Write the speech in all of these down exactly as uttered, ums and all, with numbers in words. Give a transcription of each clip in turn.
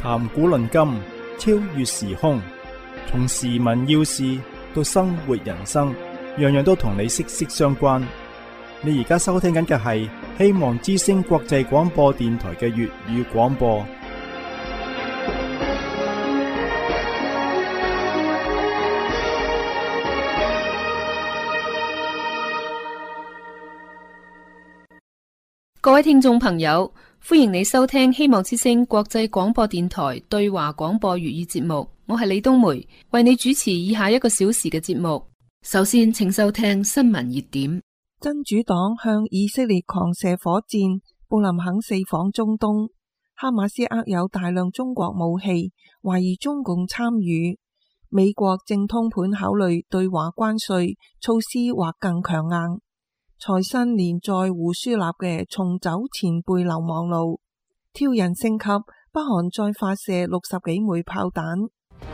談古論今，超越時空，從時聞要事到生活人生，樣樣都同你息息相關。你而家收聽緊嘅係希望之聲國際廣播電台嘅粵語廣播。 各位聽眾朋友，歡迎你收聽希望之聲國際廣播電台對華廣播粵語節目。我係李冬梅，為你主持以下一個小時嘅節目。首先，請收聽新聞熱點。 真主黨向以色列狂射火箭，布林肯四訪中東。哈馬斯握有大量中國武器，懷疑中共參與。美國正通盤考慮對華關稅措施或更強硬。財新連載胡舒立嘅重走前輩流亡路，挑釁升級，北韓再發射六十幾枚炮彈。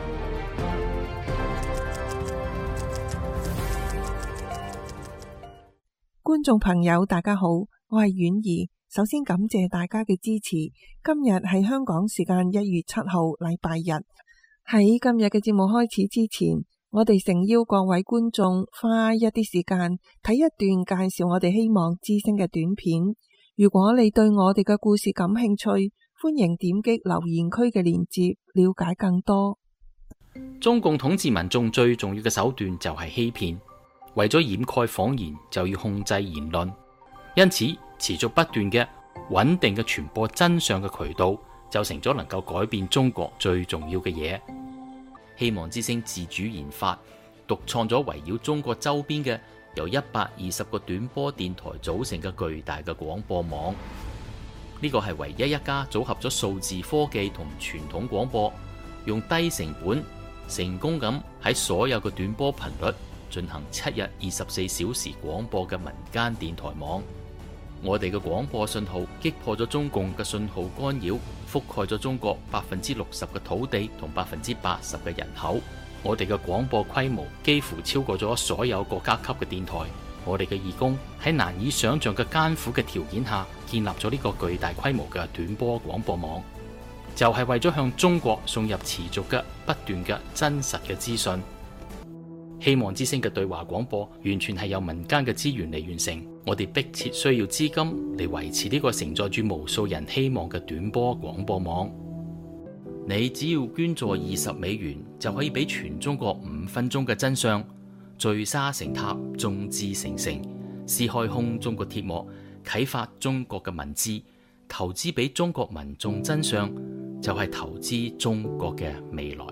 觀眾朋友大家好，我係婉兒，首先感謝大家嘅支持。今日係香港時間一月七號禮拜日。喺今日嘅節目開始之前，我哋誠邀各位觀眾花一啲時間睇一段介紹我哋希望之聲嘅短片。如果你對我哋嘅故事感興趣，歡迎點擊留言區嘅鏈接了解更多。 中共統治民眾最重要嘅手段就係欺騙，為咗掩蓋謊言就要控制言論，因此持續不斷嘅穩定嘅傳播真相嘅渠道就成咗能夠改變中國最重要嘅嘢。希望之聲自主研發、獨創咗圍繞中國周邊嘅由一百二十個短波電台組成嘅巨大嘅廣播網。呢個係唯一一家組合咗數字科技同傳統廣播，用低成本成功咁喺所有嘅短波頻率進行七日二十四小時廣播嘅民間電台網。我哋嘅廣播信號擊破咗中共嘅信號干擾，覆蓋咗中國百分之六十嘅土地同百分之八十嘅人口。我哋嘅廣播規模幾乎超過咗所有國家級嘅電台。我哋嘅義工喺難以想象嘅艱苦嘅條件下，建立咗呢個巨大規模嘅短波廣播網，就係為咗向中國送入持續嘅不斷嘅真實嘅資訊。希望之聲嘅對華廣播完全係由民間嘅資源嚟完成，我哋迫切需要資金嚟維持呢個承載住無數人希望嘅短波廣播網。你只要捐助二十美元，就可以俾全中國五分鐘嘅真相，聚沙成塔，眾志成城，撕開空中國鐵幕，啟發中國嘅文字，投資俾中國民眾真相，就係投資中國嘅未來。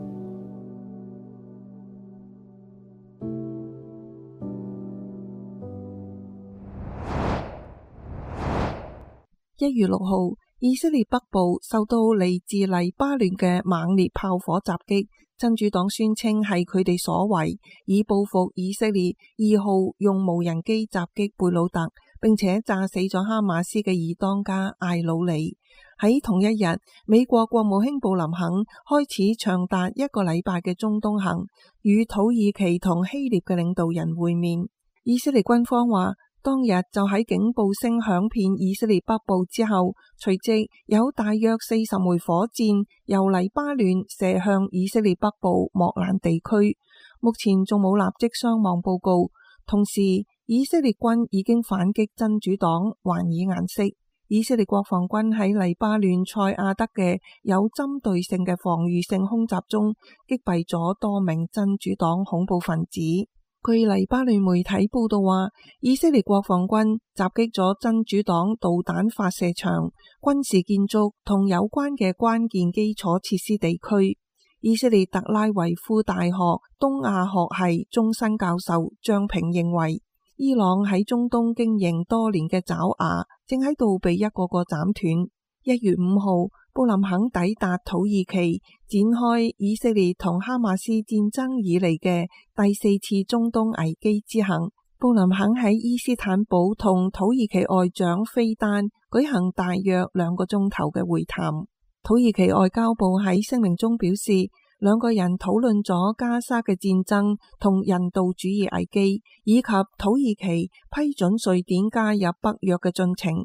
一月六號，以色列北部受到嚟自黎巴嫩嘅猛烈炮火襲擊，真主黨宣稱係佢哋所為，以報復以色列二號用無人機襲擊貝魯特，並且炸死咗哈馬斯嘅二當家艾魯里。喺同一日，美國國務卿布林肯開始長達一個禮拜嘅中東行，與土耳其同希臘嘅領導人會面。以色列軍方話，當日就喺警報聲響遍以色列北部之後，隨即有大約四十枚火箭由黎巴嫩射向以色列北部莫蘭地區。目前仲冇立即傷亡報告。同時，以色列軍已經反擊真主黨，還以顏色。以色列國防軍喺黎巴嫩塞亞德嘅有針對性嘅防禦性空襲中擊斃咗多名真主黨恐怖分子。據黎巴嫩媒體報道話，以色列國防軍襲擊咗真主黨導彈發射場、軍事建築同有關嘅關鍵基礎設施地區。以色列特拉維夫大學東亞學系終身教授張平認為，伊朗喺中東經營多年嘅爪牙正喺度被一個個斬斷。一月五號，布林肯抵達土耳其，展開以色列同哈馬斯戰爭以嚟嘅第四次中東危機之行。布林肯喺伊斯坦堡同土耳其外長菲丹舉行大約兩個鐘頭嘅會談。土耳其外交部喺聲明中表示，兩個人討論咗加沙嘅戰爭同人道主義危機，以及土耳其批准瑞典加入北約嘅進程。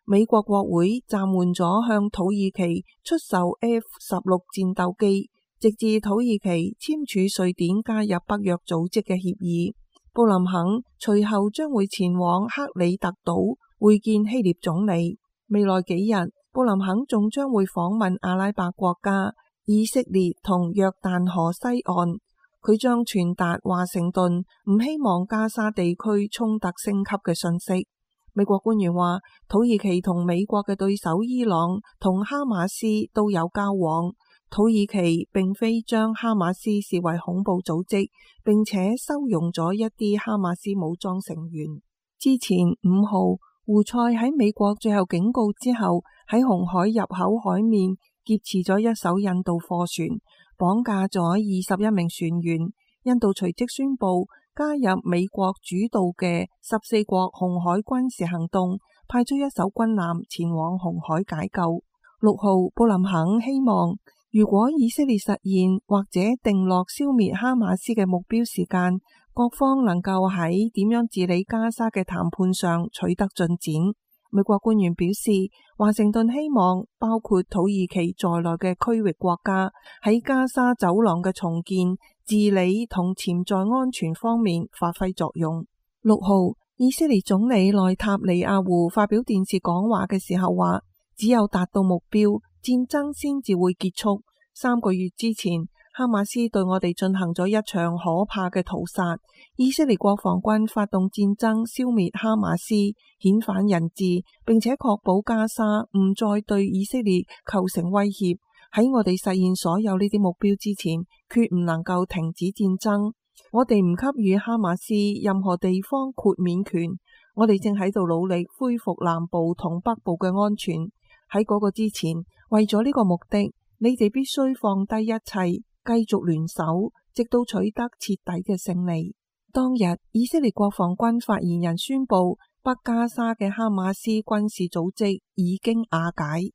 美國國會暫緩咗向土耳其出售 F 十六戰鬥機，直至土耳其簽署瑞典加入北約組織嘅協議。布林肯隨後將會前往克里特島會見希臘總理。未來幾日，布林肯仲將會訪問阿拉伯國家以色列同約旦河西岸。佢將傳達華盛頓唔希望加沙地區衝突升級嘅訊息。美國官員話，土耳其同美國嘅對手伊朗同哈馬斯都有交往。土耳其並非將哈馬斯視為恐怖組織，並且收容咗一啲哈馬斯武裝成員。之前五號，胡塞喺美國最後警告之後，喺紅海入口海面劫持咗一艘印度貨船，綁架咗二十一名船員。印度隨即宣布加入美國主導嘅十四國紅海軍事行動，派出一艘軍艦前往紅海解救。六號，布林肯希望如果以色列實現或者定落消滅哈馬斯嘅目標時間，各方能夠喺點樣治理加沙嘅談判上取得進展。美國官員表示，華盛頓希望包括土耳其在內嘅區域國家喺加沙走廊嘅重建、治理同潛在安全方面發揮作用。六號，以色列總理內塔尼亞胡發表電視講話嘅時候話，只有達到目標，戰爭先至會結束。三個月之前，哈馬斯對我哋進行咗一場可怕嘅屠殺。以色列國防軍發動戰爭，消滅哈馬斯，遣返人質，並且確保加沙唔再對以色列構成威脅。喺我哋實現所有呢啲目標之前，決唔能夠停止戰爭。我哋唔給予哈馬斯任何地方豁免權。我哋正喺度努力恢復南部同北部嘅安全。喺嗰個之前，為咗呢個目的，你哋必須放低一切，繼續聯手，直到取得徹底嘅勝利。當日，以色列國防軍發言人宣布，北加沙嘅哈馬斯軍事組織已經瓦解。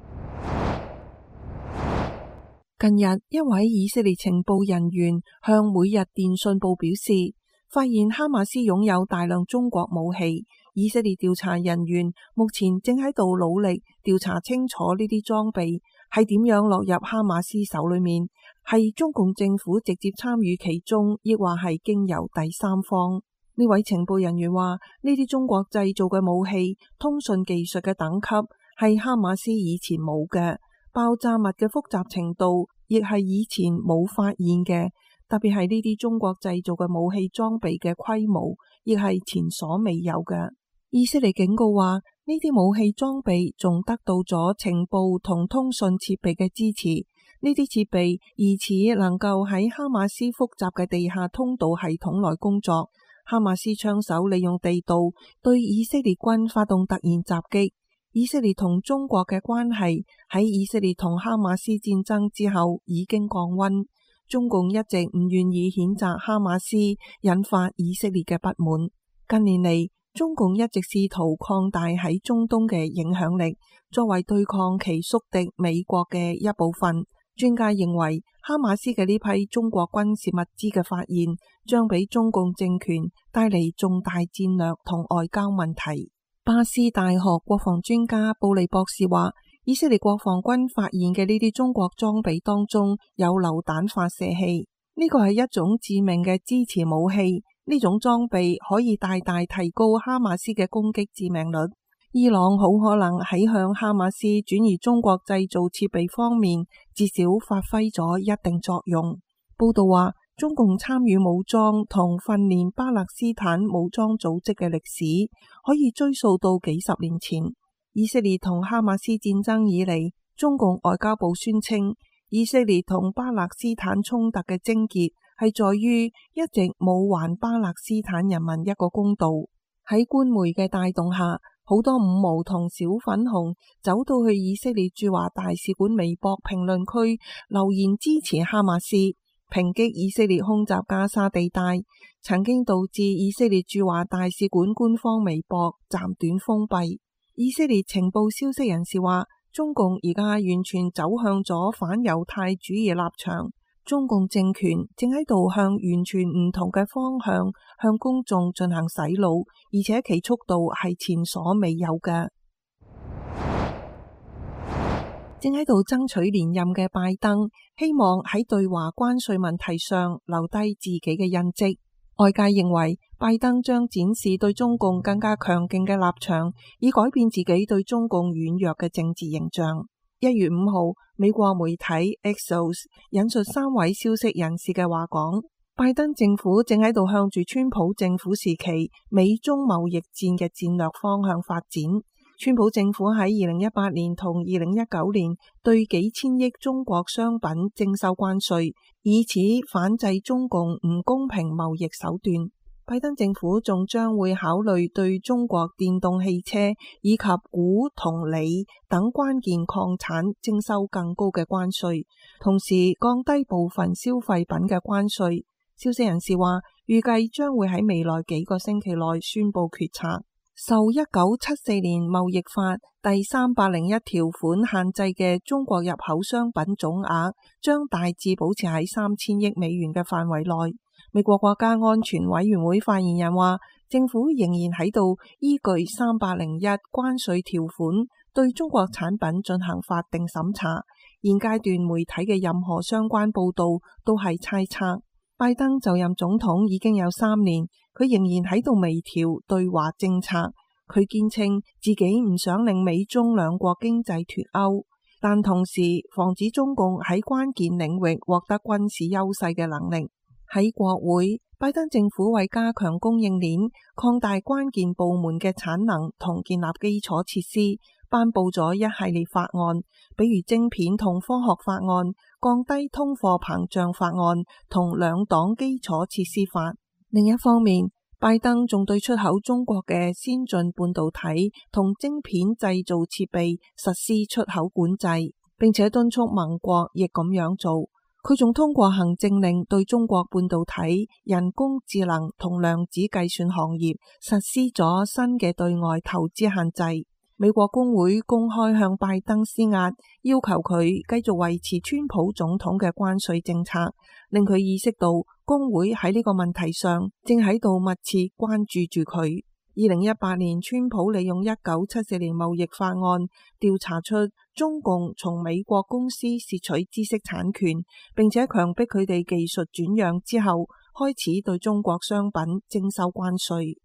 近日，一位以色列情報人員向每日電訊報表示，發現哈馬斯擁有大量中國武器。以色列調查人員目前正喺度努力調查清楚呢啲裝備係點樣落入哈馬斯手裏面，係中共政府直接參與其中，亦或係經由第三方。呢位情報人員話，呢啲中國製造嘅武器通訊技術嘅等級係哈馬斯以前冇嘅，爆炸物嘅複雜程度亦係以前冇發現嘅，特別係呢啲中國製造嘅武器裝備嘅規模亦係前所未有嘅。以色列警告話，呢啲武器裝備仲得到咗情報同通訊設備嘅支持，呢啲設備疑似能夠喺哈馬斯複雜嘅地下通道系統內工作。哈馬斯槍手利用地道對以色列軍發動突然襲擊。以色列同中國嘅關係喺以色列同哈馬斯戰爭之後已經降溫。中共一直唔願意譴責哈馬斯，引發以色列嘅不滿。近年嚟，中共一直試圖擴大喺中東嘅影響力，作為對抗其宿敵美國嘅一部分。專家認為，哈馬斯嘅呢批中國軍事物資嘅發現，將俾中共政權帶嚟重大戰略同外交問題。巴斯大學國防專家布利博士話，以色列國防軍發現嘅呢啲中國裝備當中有榴彈發射器，呢個係一種致命嘅支持武器。呢種裝備可以大大提高哈馬斯嘅攻擊致命率。伊朗好可能喺向哈馬斯轉移中國製造設備方面，至少發揮咗一定作用。報道話，中共參與武裝同訓練巴勒斯坦武裝組織嘅歷史可以追溯到幾十年前。以色列同哈馬斯戰爭以嚟，中共外交部宣稱，以色列同巴勒斯坦衝突嘅症結係在於一直冇還巴勒斯坦人民一個公道。喺官媒嘅帶動下，好多五毛同小粉紅走到去以色列駐華大使館微博評論區留言支持哈馬斯，抨擊以色列空襲加沙地帶，曾經導致以色列駐華大使館官方微博暫短封閉。以色列情報消息人士話，中共而家完全走向咗反猶太主義立場。中共政權正喺度向完全唔同嘅方向向公眾進行洗腦，而且其速度係前所未有嘅。 正喺度爭取連任嘅拜登，希望喺對華關稅問題上留低自己嘅印跡。外界認為拜登將展示對中共更加強勁嘅立場，以改變自己對中共軟弱嘅政治形象。一月五號，美國媒體 Axios 引述三位消息人士嘅話講，拜登政府正喺度向住川普政府時期美中貿易戰嘅戰略方向發展。川普政府喺二零一八年同二零一九年對幾千億中國商品徵收關稅，以此反制中共唔公平貿易手段。拜登政府仲將會考慮對中國電動汽車以及鈷同鋰等關鍵礦產徵收更高嘅關稅，同時降低部分消費品嘅關稅。消息人士話，預計將會喺未來幾個星期內宣布決策。受一九七四年貿易法第三百零一條款限制嘅中國入口商品總額將大致保持喺三千億美元嘅範圍內。美國國家安全委員會發言人話，政府仍然喺度依據三百零一關稅條款對中國產品進行法定審查。現階段媒體嘅任何相關報道都係猜測。拜登就任總統已經有三年，佢仍然喺度微調對華政策。佢堅稱自己唔想令美中兩國經濟脫鈎，但同時防止中共喺關鍵領域獲得軍事優勢嘅能力。喺國會，拜登政府為加強供應鏈、擴大關鍵部門嘅產能同建立基礎設施，頒布咗一系列法案，比如晶片同科學法案、降低通貨膨脹法案同兩黨基礎設施法。另一方面，拜登仲對出口中國嘅先進半導體同晶片製造設備實施出口管制，並且敦促盟國亦咁樣做。佢仲通過行政令對中國半導體、人工智能同量子計算行業實施咗新嘅對外投資限制。美國工會公開向拜登施壓，要求佢繼續維持川普總統嘅關稅政策，令佢意識到工會喺呢個問題上正喺度密切關注住佢。二零一八年，川普利用一九七四年貿易法案調查出中共從美國公司竊取知識產權，並且強迫佢哋技術轉讓之後，開始對中國商品徵收關稅。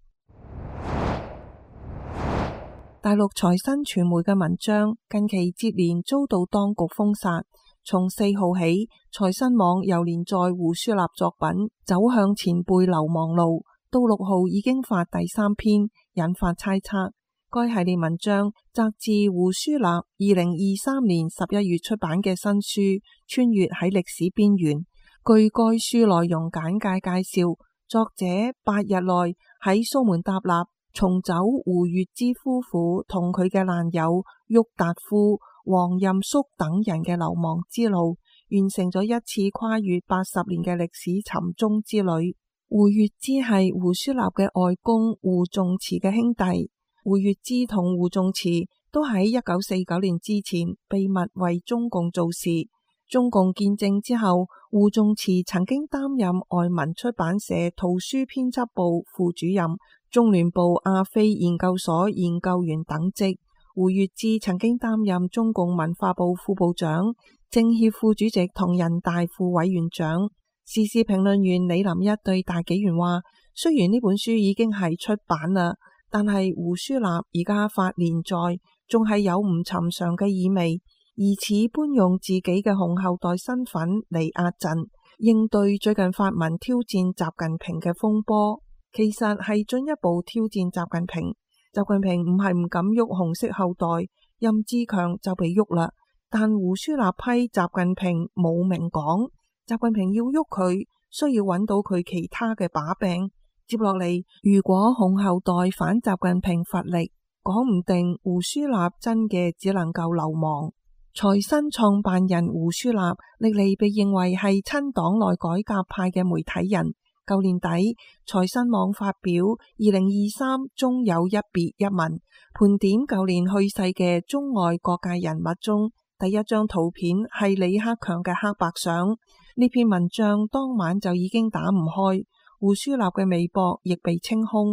大陸財新傳媒嘅文章近期接連遭到當局封殺，從四號起，財新網又連載胡舒立作品《走向前輩流亡路》，到六號已經發第三篇，引發猜測。該系列文章摘自胡舒立二零二三年十一月出版嘅新書《穿越喺歷史邊緣》。據該書內容簡介介紹，作者八日內喺蘇門答臘重走胡月之夫婦同佢嘅難友郁達夫、黃任叔等人嘅流亡之路，完成咗一次跨越八十年嘅歷史尋蹤之旅。胡月之係胡舒立嘅外公胡仲慈嘅兄弟。胡月之同胡仲慈都喺一九四九年之前秘密為中共做事。中共建政之後，胡仲慈曾經擔任外文出版社圖書編輯部副主任、中聯部亞非研究所研究員等職。胡月之曾經擔任中共文化部副部長、政協副主席同人大副委員長。時事評論員李林一對大紀元話，雖然呢本書已經係出版啦，但係胡舒立而家發連載，仲係有唔尋常嘅意味，疑似搬用自己嘅紅後代身份嚟壓陣，應對最近發文挑戰習近平嘅風波，其實係進一步挑戰習近平。習近平唔係唔敢喐紅色後代，任志強就被喐啦，但胡舒立批習近平冇明講，習近平要喐佢，需要揾到佢其他嘅把柄。接落嚟，如果紅後代反習近平乏力，講唔定胡舒立真嘅只能夠流亡。財新創辦人胡舒立歷嚟被認為係親黨內改革派嘅媒體人。舊年底，財新網發表二零二三中有一別一文，盤點舊年去世嘅中外各界人物中，第一張圖片係李克強嘅黑白相。呢篇文章當晚就已經打唔開，胡舒立嘅微博亦被清空。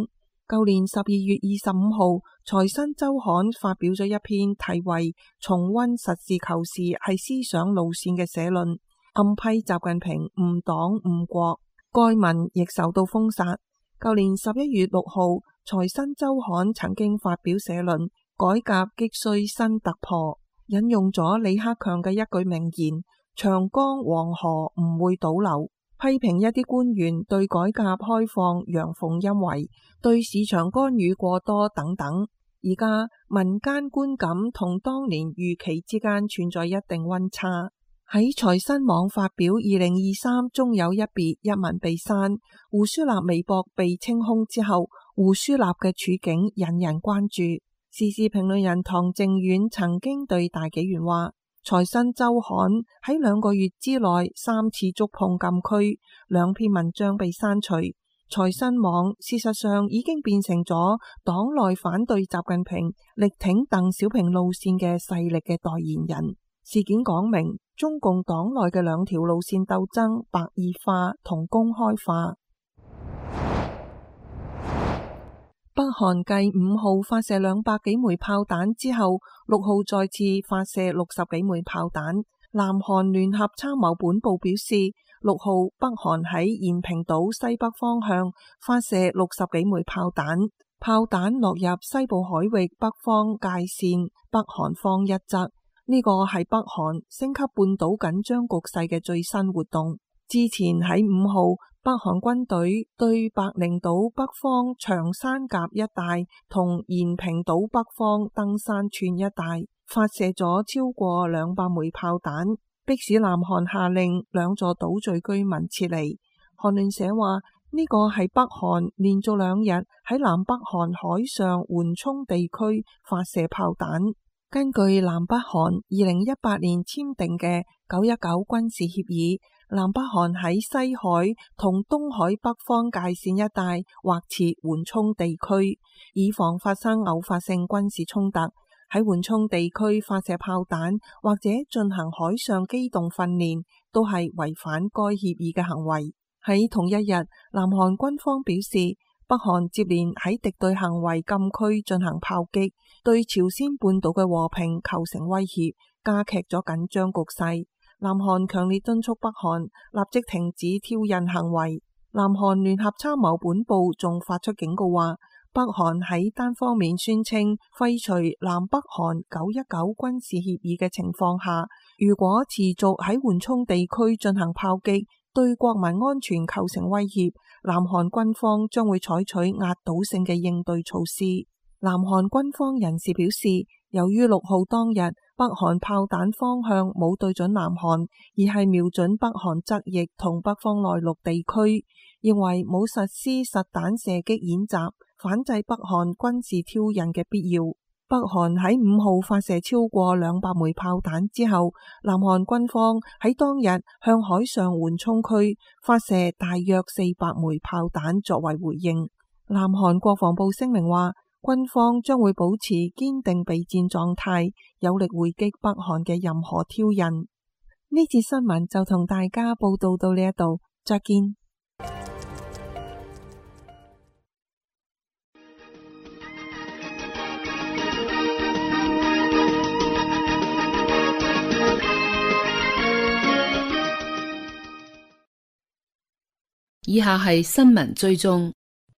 舊年十二月二十五號，財新周刊發表咗一篇題為《重溫實事求是係思想路線》嘅社論，暗批習近平誤黨誤國。該文亦受到封殺。舊年十一月六號，財新周刊曾經發表社論，改革急需新突破，引用咗李克強嘅一句名言：長江黃河唔會倒流。批評一啲官員對改革開放陽奉陰違，對市場干預過多等等。而家民間觀感同當年預期之間存在一定溫差。喺財新網發表二零二三終有一別一文被刪，胡舒立微博被清空之後，胡舒立嘅處境引人關注。時事評論人唐靖遠曾經對大紀元話：財新周刊喺兩個月之內三次觸碰禁區，兩篇文章被刪除。財新網事實上已經變成咗黨內反對習近平、力挺鄧小平路線嘅勢力嘅代言人。事件講明中共黨內嘅兩條路線鬥爭白熱化同公開化。北韓繼五號發射兩百幾枚炮彈之後，六號再次發射六十幾枚炮彈。南韓聯合參謀本部表示，六號北韓喺延平島西北方向發射六十幾枚炮彈，炮彈落入西部海域北方界線北韓方一側。呢個係北韓升級半島緊張局勢嘅最新活動。之前喺五號，北韓軍隊對白翎島北方長山甲一帶同延平島北方登山串一帶發射咗超過兩百枚炮彈，迫使南韓下令兩座島嶼居民撤離。韓聯社話呢個係北韓連續兩日喺南北韓海上緩衝地區發射炮彈。根據南北韓二零一八年簽訂嘅九一九軍事協議，南北韓喺西海同東海北方界線一帶劃設緩衝地區，以防發生偶發性軍事衝突。喺緩衝地區發射炮彈或者進行海上機動訓練，都係違反該協議嘅行為。喺同一日，南韓軍方表示，北韓接連喺敵對行為禁區進行炮擊，對朝鮮半島嘅和平構成威脅，加劇咗緊張局勢。南韓強烈敦促北韓立即停止挑釁行為。南韓聯合參謀本部仲發出警告話，北韓喺單方面宣稱廢除南北韓九一九軍事協議嘅情況下，如果持續喺緩衝地區進行炮擊，對國民安全構成威脅，南韓軍方將會採取壓倒性嘅應對措施。南韓軍方人士表示，由於六號當日北韓炮彈方向冇對準南韓，而係瞄準北韓側翼同北方內陸地區，認為冇實施實彈射擊演習，反制北韓軍事挑釁嘅必要。北韓喺五號發射超過兩百枚炮彈之後，南韓軍方喺當日向海上緩衝區發射大約四百枚炮彈作為回應。南韓國防部聲明話，軍方將會保持堅定備戰狀態，有力回擊北韓嘅任何挑釁。呢節新聞就同大家報道到呢一度，再見。 以下係新聞追蹤，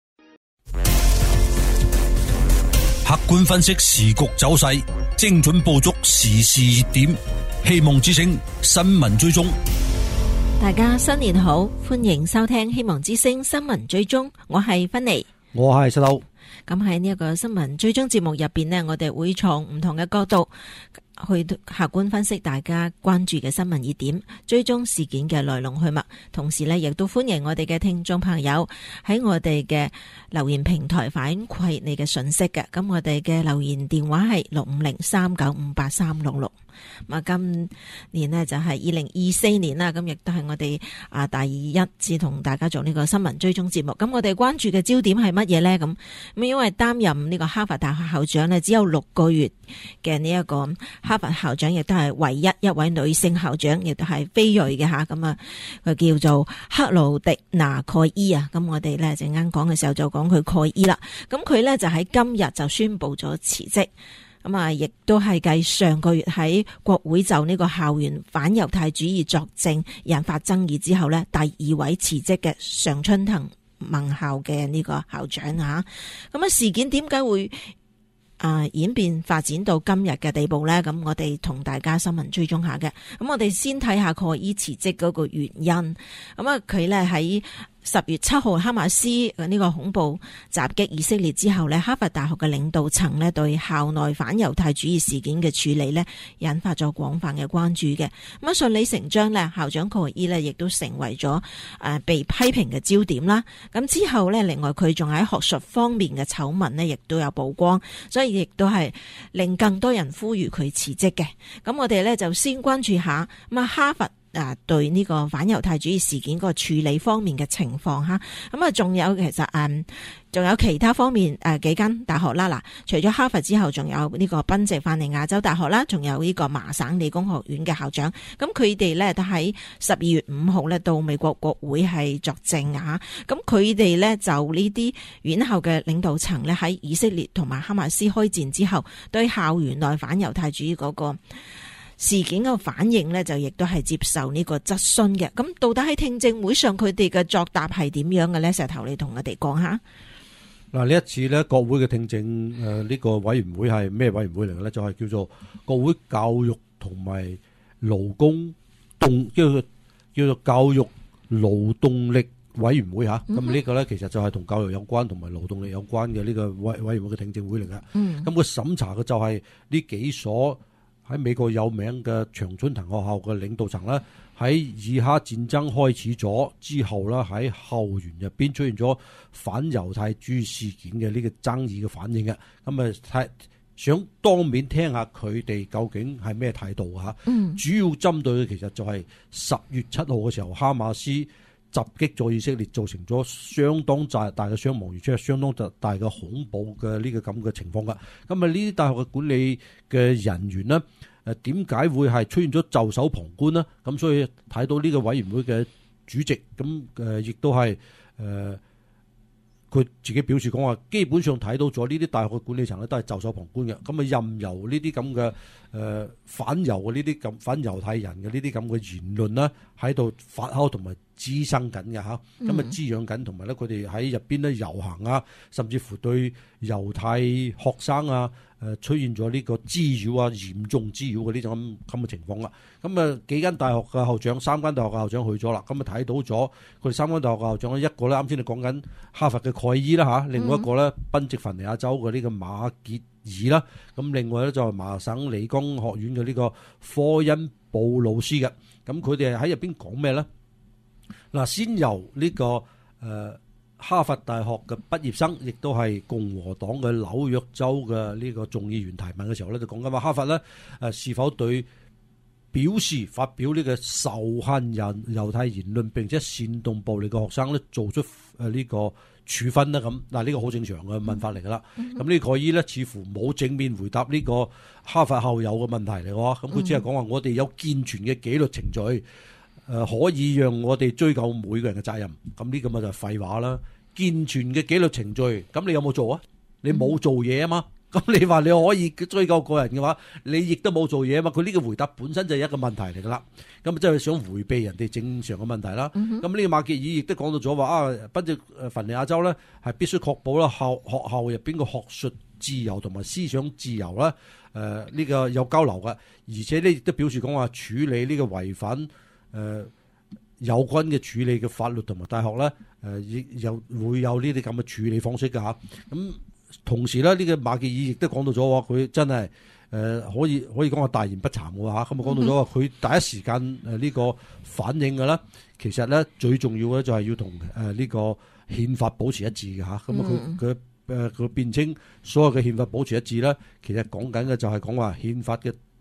客觀分析時局走勢，精準捕捉時事熱點。希望之聲新聞追蹤。 大家新年好，歡迎收聽希望之聲新聞追蹤，我係芬妮， 我係細佬。 咁喺呢一個新聞追蹤節目入邊呢，我哋會從唔同嘅角度去客觀分析大家關注嘅新聞熱點，追蹤事件嘅來龍去脈。同時呢，亦都歡迎我哋嘅聽眾朋友喺我哋嘅留言平台反饋你嘅信息嘅。咁我哋嘅留言電話係六五零三九五八三六六。 咁啊，今年呢就係二零二四年啦，咁亦都係我哋啊第一次同大家做呢個新聞追蹤節目。咁我哋關注嘅焦點係乜嘢呢？咁咁因為擔任呢個哈佛大學校長呢，只有六個月嘅呢一個哈佛校長，亦都係唯一一位女性校長，亦都係非裔嘅吓。咁啊，佢叫做克魯迪娜蓋伊啊。咁我哋呢陣間講嘅時候就講佢蓋伊啦。咁佢呢就喺今日就宣布咗辭職。咁啊，亦都係繼上個月喺國會就呢個校園反猶太主義作證引發爭議之後呢，第二位辭職嘅常春藤盟校嘅呢個校長啊。咁啊，事件點解會啊演變發展到今日嘅地步呢？咁我哋同大家新聞追蹤下嘅。咁我哋先睇下蓋伊辭職嗰個原因。咁啊，佢呢喺十月七號哈馬斯呢個恐怖襲擊以色列之後呢，哈佛大學嘅領導層呢對校內反猶太主義事件嘅處理呢引發咗廣泛嘅關注嘅。咁啊，順理成章呢，校長蓋伊呢亦都成為咗誒被批評嘅焦點啦。咁之後呢，另外佢仲喺學術方面嘅醜聞呢亦都有曝光，所以亦都係令更多人呼籲佢辭職嘅。咁我哋呢就先關注下咁啊哈佛啊，對呢個反猶太主義事件個處理方面嘅情況哈，咁啊，仲有其實誒，仲有其他方面誒幾間大學啦，嗱，除咗哈佛之後，仲有呢個賓夕法尼亞州大學啦，仲有呢個麻省理工學院嘅校長，咁佢哋咧都喺十二月五號咧到美國國會係作證啊，咁佢哋咧就呢啲院校嘅領導層咧喺以色列同埋哈馬斯開戰之後，對校園內反猶太主義嗰個事件嘅反應呢，就亦都係接受呢個質詢嘅。咁到底喺聽證會上佢哋嘅作答係點樣嘅呢？石頭你同我哋講下。 嗱，呢一次呢，國會嘅聽證誒呢、呃這個委員會係咩委員會嚟嘅呢？就係、是、叫做國會教育同埋勞工動叫做叫做教育勞動力委員會吓。咁呢、嗯、個呢，其實就係同教育有關同埋勞動力有關嘅呢個委委員會嘅聽證會嚟嘅。嗯。咁佢審查嘅就係呢幾所喺美國有名嘅常春藤學校嘅領導層咧，喺以哈戰爭開始咗之後咧，喺校園入邊出現咗反猶太主義事件嘅呢個爭議嘅反應嘅，咁啊睇想當面聽下佢哋究竟係咩態度嚇。嗯，主要針對嘅其實就係十月七號嘅時候，哈馬斯襲擊咗以色列，造成咗相當大大嘅傷亡，而且係相當大嘅恐怖嘅呢個咁嘅情況噶。咁啊，呢啲大學嘅管理嘅人員呢，誒點解會係出現咗袖手旁觀呢？咁所以睇到呢個委員會嘅主席，咁誒亦都係誒佢自己表示講話，基本上睇到咗呢啲大學嘅管理層咧都係袖手旁觀嘅。咁啊，任由呢啲咁嘅誒反猶嘅呢啲咁反猶太人嘅呢啲咁嘅言論呢，喺度發酵同埋滋生緊嘅嚇，咁啊滋養緊，同埋咧佢哋喺入邊咧遊行啊，甚至乎對猶太學生啊誒出現咗呢個滋擾啊，嚴重滋擾嘅呢種咁咁嘅情況啦。咁啊幾間大學嘅校長，三間大學嘅校長去咗啦，咁啊睇到咗佢哋三間大學嘅校長，一個咧啱先你講緊哈佛嘅蓋伊啦嚇，另外一個咧賓夕凡尼亞州嘅呢個馬傑爾啦，咁另外咧就係麻省理工學院嘅呢個科恩布魯斯嘅，咁佢哋喺入邊講咩咧？嗱，先由呢、這個誒、呃、哈佛大學嘅畢業生，亦都係共和黨嘅紐約州嘅呢個眾議員提問嘅時候咧，就講緊話哈佛咧誒、呃、是否對表示發表呢個仇恨人猶太言論並且煽動暴力嘅學生咧做出誒呢個處分咧？咁嗱，呢個好正常嘅問法嚟噶啦。咁、嗯、呢個依咧似乎冇正面回答呢個哈佛校友嘅問題嚟喎。咁佢只係講話我哋有健全嘅紀律程序。誒、呃、可以讓我哋追究每個人嘅責任，咁呢個咪就係廢話啦。健全嘅紀律程序，咁你有冇做啊？你冇做嘢啊嘛。咁你話你可以追究個人嘅話，你亦都冇做嘢啊嘛。佢呢個回答本身就係一個問題嚟噶啦。咁即係想迴避人哋正常嘅問題啦。咁呢、嗯、哼個馬傑爾亦都講到咗話啊，賓夕凡尼亞州咧係必須確保啦校學校入邊嘅學術自由同埋思想自由啦。誒、呃、呢、這個有交流嘅，而且呢亦都表示講話處理呢個違反。誒、呃、有關嘅處理嘅法律同埋大學咧，誒亦有會有呢啲咁嘅處理方式㗎嚇。咁、啊、同時咧，呢、這個馬傑爾亦都講到咗話，佢真係誒、呃、可以可以講話大言不慚㗎嚇。咁啊講到咗話，佢第一時間誒呢個反應嘅咧，其實咧最重要嘅就係要同誒呢個憲法保持一致嘅嚇。咁啊佢佢誒佢辯稱所有嘅憲法保持一致咧，其實講緊嘅就係講話憲法嘅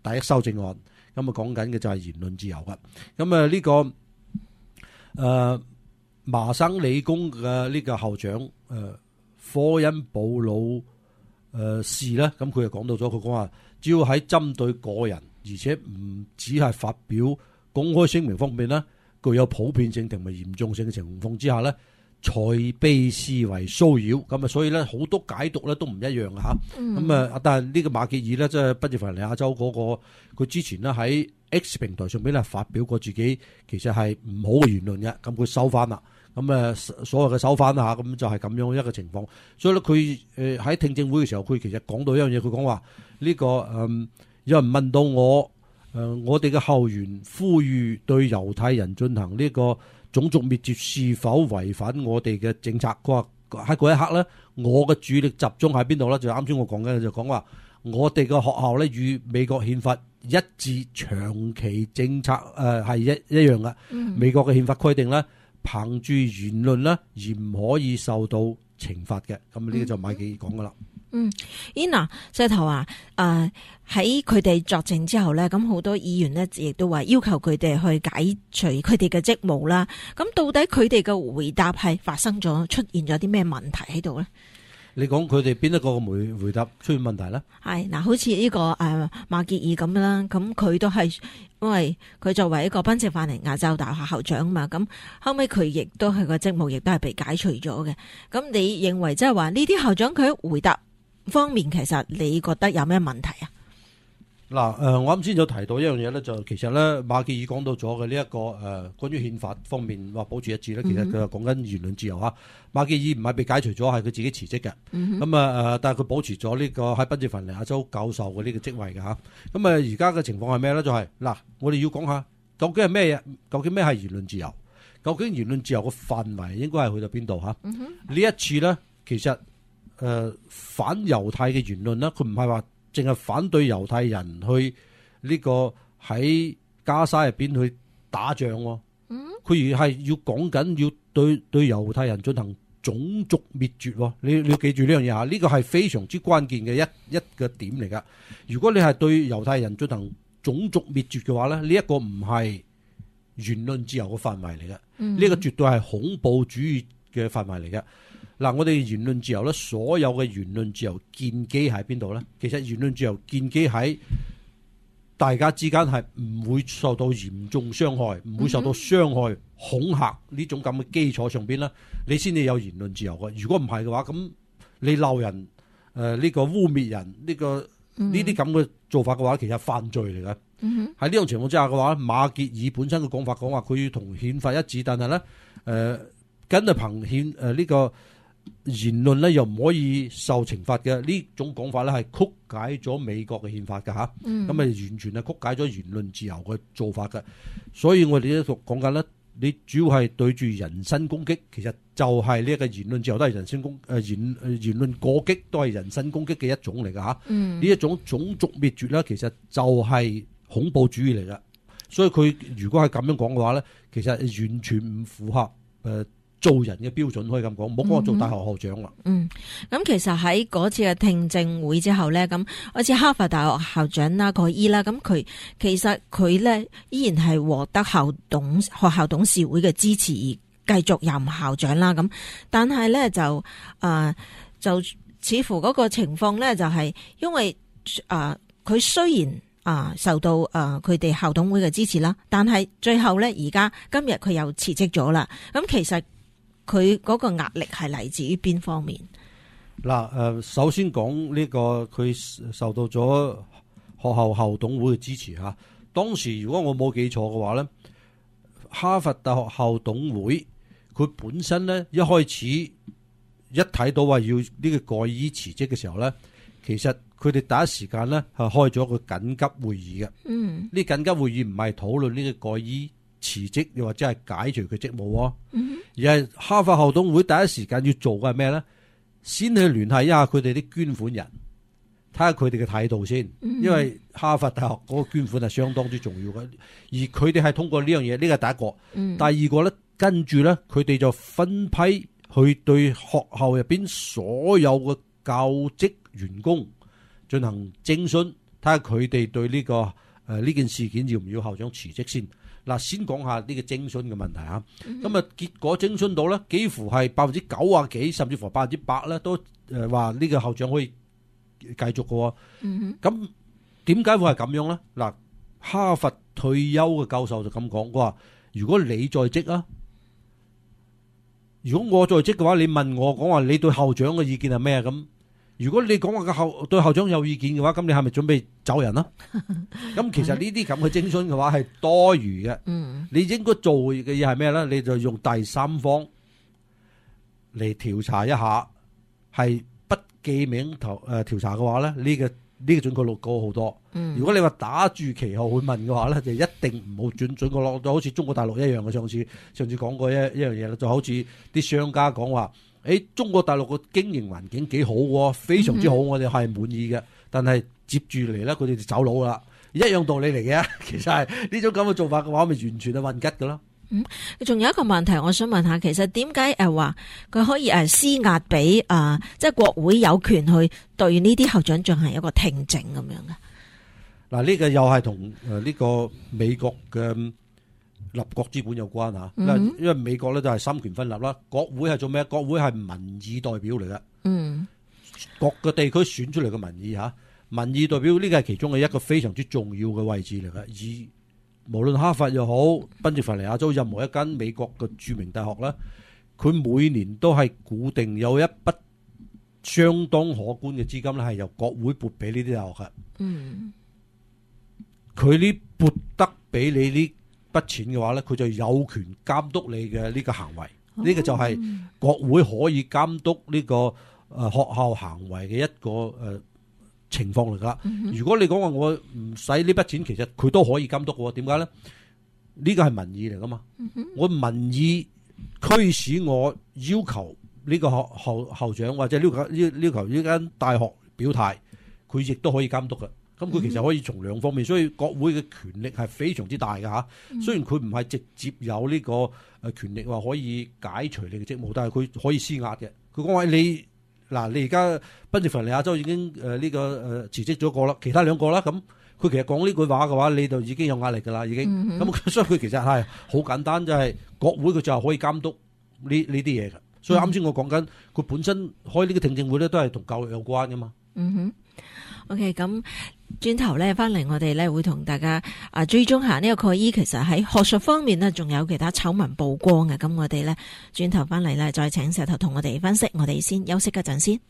第一修正案，咁啊講緊嘅就係言論自由嘅。咁啊呢個誒、呃、麻省理工嘅呢個校長誒、呃、科恩布魯誒士咧，咁佢就講到咗，佢講話只要喺針對個人，而且唔只係發表公開聲明方面咧，具有普遍性同埋嚴重性嘅情況之下咧，才被視為騷擾。咁啊，所以咧好多解讀咧都唔一樣啊嚇。咁啊、嗯，但係呢個馬歇爾咧，即係賓夕凡尼亞州嗰、那個，佢之前咧喺 X 平台上邊咧發表過自己其實係唔好嘅言論嘅，咁佢收翻啦。咁啊，所謂嘅收翻嚇，咁就係咁樣一個情況。所以咧，佢誒喺聽證會嘅時候，佢其實講到一樣嘢，佢講話呢個誒、嗯，有人問到我誒、呃，我哋嘅校園呼籲對猶太人進行呢個種族滅絕是否違反我哋嘅政策？佢話喺嗰一刻咧，我嘅注意力集中喺邊度咧？就啱先我講嘅就講話，我哋嘅學校咧與美國憲法一致長期政策誒係、呃、一一樣嘅。嗯、美國嘅憲法規定咧，憑住言論咧而唔可以受到懲罰嘅。咁呢個就馬歇爾講噶啦。 嗯 Ina 石頭啊，誒喺佢哋作證之後咧，咁好多議員呢亦都話要求佢哋去解除佢哋嘅職務啦。咁到底佢哋嘅回答係發生咗出現咗啲咩問題喺度咧？ 你講佢哋邊一個回回答出現問題咧？ 係嗱，好似呢、這個誒、呃、馬歇爾咁啦，咁佢都係因為佢作為一個賓夕凡尼亞州大學校長嘛，咁後尾佢亦都係個職務亦都係被解除咗嘅。咁你認為即係話呢啲校長佢回答方面，其實你覺得有咩問題啊？ 嗱，誒，我啱先就提到一樣嘢咧，就其實咧馬歇爾講到咗嘅呢一個誒、呃，關於憲法方面話保持一致咧，其實佢係講緊言論自由嚇。馬歇爾唔係被解除咗，係佢自己辭職嘅。咁啊誒，但係佢保持咗呢個喺賓夕凡尼亞州教授嘅呢個職位嘅嚇。咁啊，而家嘅情況係咩咧？就係、是、嗱，我哋要講下究竟係咩嘢？究竟咩係言論自由？究竟言論自由嘅範圍應該係去到邊度嚇？呢、嗯、一次咧，其實誒、呃、反猶太嘅言論咧，佢唔係話淨係反對猶太人去呢個喺加沙入邊去打仗，佢而係要講緊要對對猶太人進行種族滅絕。你你要記住呢樣嘢吓，呢個係非常之關鍵嘅一一個點嚟噶。如果你係對猶太人進行種族滅絕嘅話咧，呢一個唔係言論自由嘅範圍嚟嘅，呢、嗯、個絕對係恐怖主義嘅範圍嚟嘅。嗱，我哋言論自由咧，所有嘅言論自由建基喺邊度咧？其實言論自由建基喺大家之間係唔會受到嚴重傷害，唔會受到傷害、恐嚇呢種咁嘅基礎上邊咧，你先至有言論自由嘅。如果唔係嘅話，咁你鬧人誒呢、呃呢個污蔑人呢、呢個呢啲咁嘅做法嘅話，其實係犯罪嚟嘅。喺呢種情況之下嘅話，馬歇爾本身嘅講法講話佢要同憲法一致，但係咧誒跟住憑憲誒呢個言論咧又唔可以受懲罰嘅呢種講法咧，係曲解咗美國嘅憲法嘅吓，咁啊、嗯、完全係曲解咗言論自由嘅做法嘅。所以我哋咧講緊咧，你主要係對住人身攻擊，其實就係呢一個言論自由都係人身攻誒言誒言論過激都係人身攻擊嘅一種嚟嘅吓。呢、嗯、一種種族滅絕咧，其實就係恐怖主義嚟嘅。所以佢如果係咁樣講嘅話咧，其實完全唔符合誒。呃做人嘅標準可以咁講，唔好講我做大學校長啦。嗯， 咁其實喺嗰次嘅聽證會之後咧，咁好似哈佛大學校長啦、蓋伊啦，咁佢其實佢咧依然係獲得校董學校董事會嘅支持，而繼續任校長啦。咁但係咧就誒、呃、就似乎嗰個情況咧就係因為誒佢、呃、雖然啊受到誒佢哋校董會嘅支持啦，但係最後咧而家今日佢又辭職咗啦。咁其實佢嗰個壓力係嚟自於邊方面？ 嗱，誒，首先講呢個佢受到咗學校校董會嘅支持吓。當時如果我冇記錯嘅話咧，哈佛大學校董會佢本身咧一開始一睇到話要呢個蓋伊辭職嘅時候咧，其實佢哋第一時間咧係開咗個緊急會議嘅。嗯，呢緊急會議唔係討論呢個蓋伊辭職又或者係解除佢職務，嗯、而係哈佛校董會第一時間要做嘅係咩咧？先去聯繫一下佢哋啲捐款人，睇下佢哋嘅態度先。嗯、因為哈佛大學嗰個捐款係相當之重要嘅，而佢哋係通過呢樣嘢，呢個係第一個。嗯、第二個咧，跟住咧，佢哋就分批去對學校入邊所有嘅教職員工進行徵詢， 睇下佢哋對呢、這個誒呢、呃、件事件要唔要校長辭職先。嗱，先講下呢個徵詢嘅問題啊。咁啊、嗯，結果徵詢到咧，幾乎係百分之九啊幾，甚至乎百分之百咧，都誒話呢個校長可以繼續嘅。咁點解會係咁樣咧？嗱，哈佛退休嘅教授就咁講，佢話如果你在職啊，如果我在職嘅話，你問我講話你對校長嘅意見係咩咁？如果你講話個校對校長有意見嘅話，咁你係咪準備走人啊？咁其實呢啲咁嘅徵詢嘅話係多餘嘅。嗯，你應該做嘅嘢係咩咧？你就用第三方嚟調查一下，係不記名投誒調查嘅話咧，呢、呢個呢、呢個準確率高好多。嗯，如果你話打住旗號去問嘅話咧，就一定唔好準準確率，就好似中國大陸一樣嘅。上次上次講過一一樣嘢啦，就好似啲商家講話。誒，中國大陸個經營環境幾好喎，非常之好，我哋係滿意嘅。但係接住嚟咧，佢哋就走佬啦，一樣道理嚟嘅。其實係呢種咁嘅做法嘅話，咪完全係混吉噶咯。 嗯，仲有一個問題，我想問下，其實點解誒話佢可以誒施壓俾誒，即係國會有權去對呢啲校長進行一個聽證咁樣嘅？ 嗱，呢個又係同誒呢個美國嘅立國之本有關吓，嗯、因為美國咧就係三權分立啦，國會係做咩？國會係民意代表嚟嘅，嗯，各個地區選出嚟嘅民意吓，民意代表呢個係其中嘅一個非常之重要嘅位置嚟嘅。而無論哈佛又好，賓夕凡尼亞州任何一間美國嘅著名大學咧，佢每年都係固定有一筆相當可觀嘅資金咧，係由國會撥俾呢啲大學嘅。嗯，佢呢撥得俾你呢筆錢嘅話咧，佢就有權監督你嘅呢個行為。呢、哦、個就係國會可以監督呢個誒學校行為嘅一個誒情況嚟噶。嗯、如果你講話我唔使呢筆錢，其實佢都可以監督嘅。點解咧？呢個係民意嚟噶嘛？嗯、我民意驅使我要求呢個學校校長或者要求要要求呢間大學表態，佢亦都可以監督嘅。咁佢其實可以從兩方面，所以國會嘅權力係非常之大嘅嚇。雖然佢唔係直接有呢個誒權力話可以解除你嘅職務，但係佢可以施壓嘅。佢講話你嗱，你而家賓夕凡尼亞州已經誒呢個誒辭職咗個啦，其他兩個啦，咁佢其實講呢句話嘅話，你就已經有壓力㗎啦，已經。咁、嗯、所以佢其實係好簡單，就係、是、國會佢就係可以監督呢呢啲嘢嘅。所以啱先我講緊佢本身開呢個聽證會咧，都係同教育有關㗎嘛。嗯哼。 OK， 咁轉頭咧翻嚟，我哋咧會同大家啊追蹤下呢個蓋伊其實喺學術方面呢，仲有其他醜聞曝光嘅。咁我哋咧轉頭翻嚟咧，再請石頭同我哋分析。我哋先休息一陣先。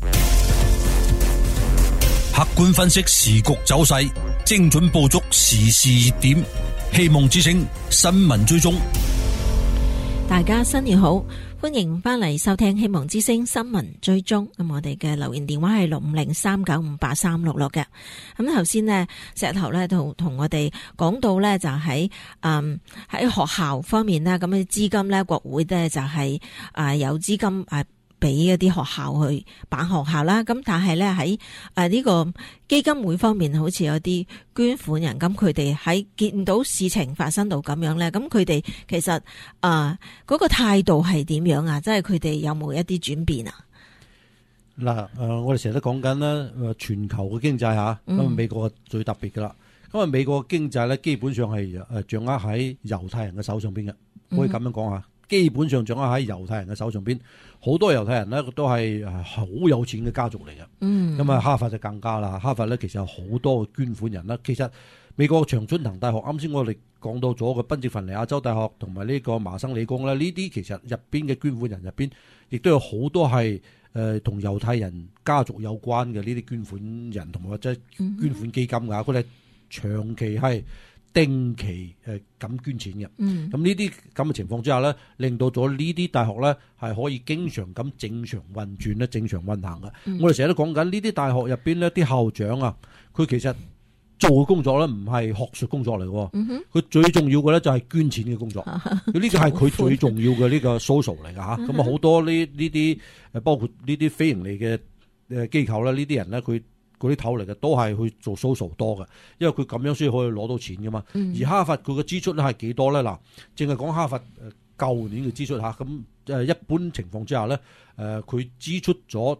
客觀分析時局走勢，精準捕捉時事熱點，希望之聲新聞追蹤。 大家新年好，歡迎翻嚟收聽希望之聲新聞追蹤。咁我哋嘅留言電話係六五零三九五八三六六嘅。咁頭先呢，石頭咧同同我哋講到咧，就喺誒喺學校方面啦，咁嘅資金咧，國會咧就係誒有資金誒俾一啲學校去辦學校啦。咁但係咧喺誒呢個基金會方面，好似有啲捐款人，咁佢哋喺見到事情發生到咁樣咧，咁佢哋其實誒嗰、呃嗰個態度係點樣啊？即係佢哋有冇一啲轉變啊？ 嗱，誒，我哋成日都講緊啦，誒，全球嘅經濟吓，咁啊美國最特別噶啦。咁啊美國嘅經濟咧，基本上係誒掌握喺猶太人嘅手上邊嘅，可以咁樣講下。基本上掌握喺猶太人嘅手上邊，好多猶太人咧都係誒好有錢嘅家族嚟嘅。嗯，咁啊哈佛就更加啦，哈佛咧其實有好多嘅捐款人啦。其實美國常春藤大學，啱先我哋講到咗嘅賓夕凡尼亞州大學同埋呢個麻省理工咧，呢啲其實入邊嘅捐款人入邊，亦都有好多係誒同猶太人家族有關嘅呢啲捐款人同埋或者捐款基金㗎，佢哋長期係定期誒咁捐錢嘅，咁呢啲咁嘅情況之下咧，令到咗呢啲大學咧係可以經常咁正常運轉咧，正常運行嘅。嗯、我哋成日都講緊呢啲大學入邊咧，啲校長啊，佢其實做嘅工作咧唔係學術工作嚟嘅，佢、嗯、哼最重要嘅咧就係捐錢嘅工作。呢個係佢最重要嘅呢個 social 嚟㗎嚇。咁啊好多呢呢啲誒包括呢啲非盈利嘅誒機構咧，呢啲人咧佢。嗰啲頭嚟嘅都係去做 social 多嘅，因為佢咁樣先可以攞到錢噶嘛。嗯、而哈佛佢嘅支出咧係幾多咧？嗱，淨係講哈佛誒舊年嘅支出嚇，咁誒一般情況之下咧，誒佢支出咗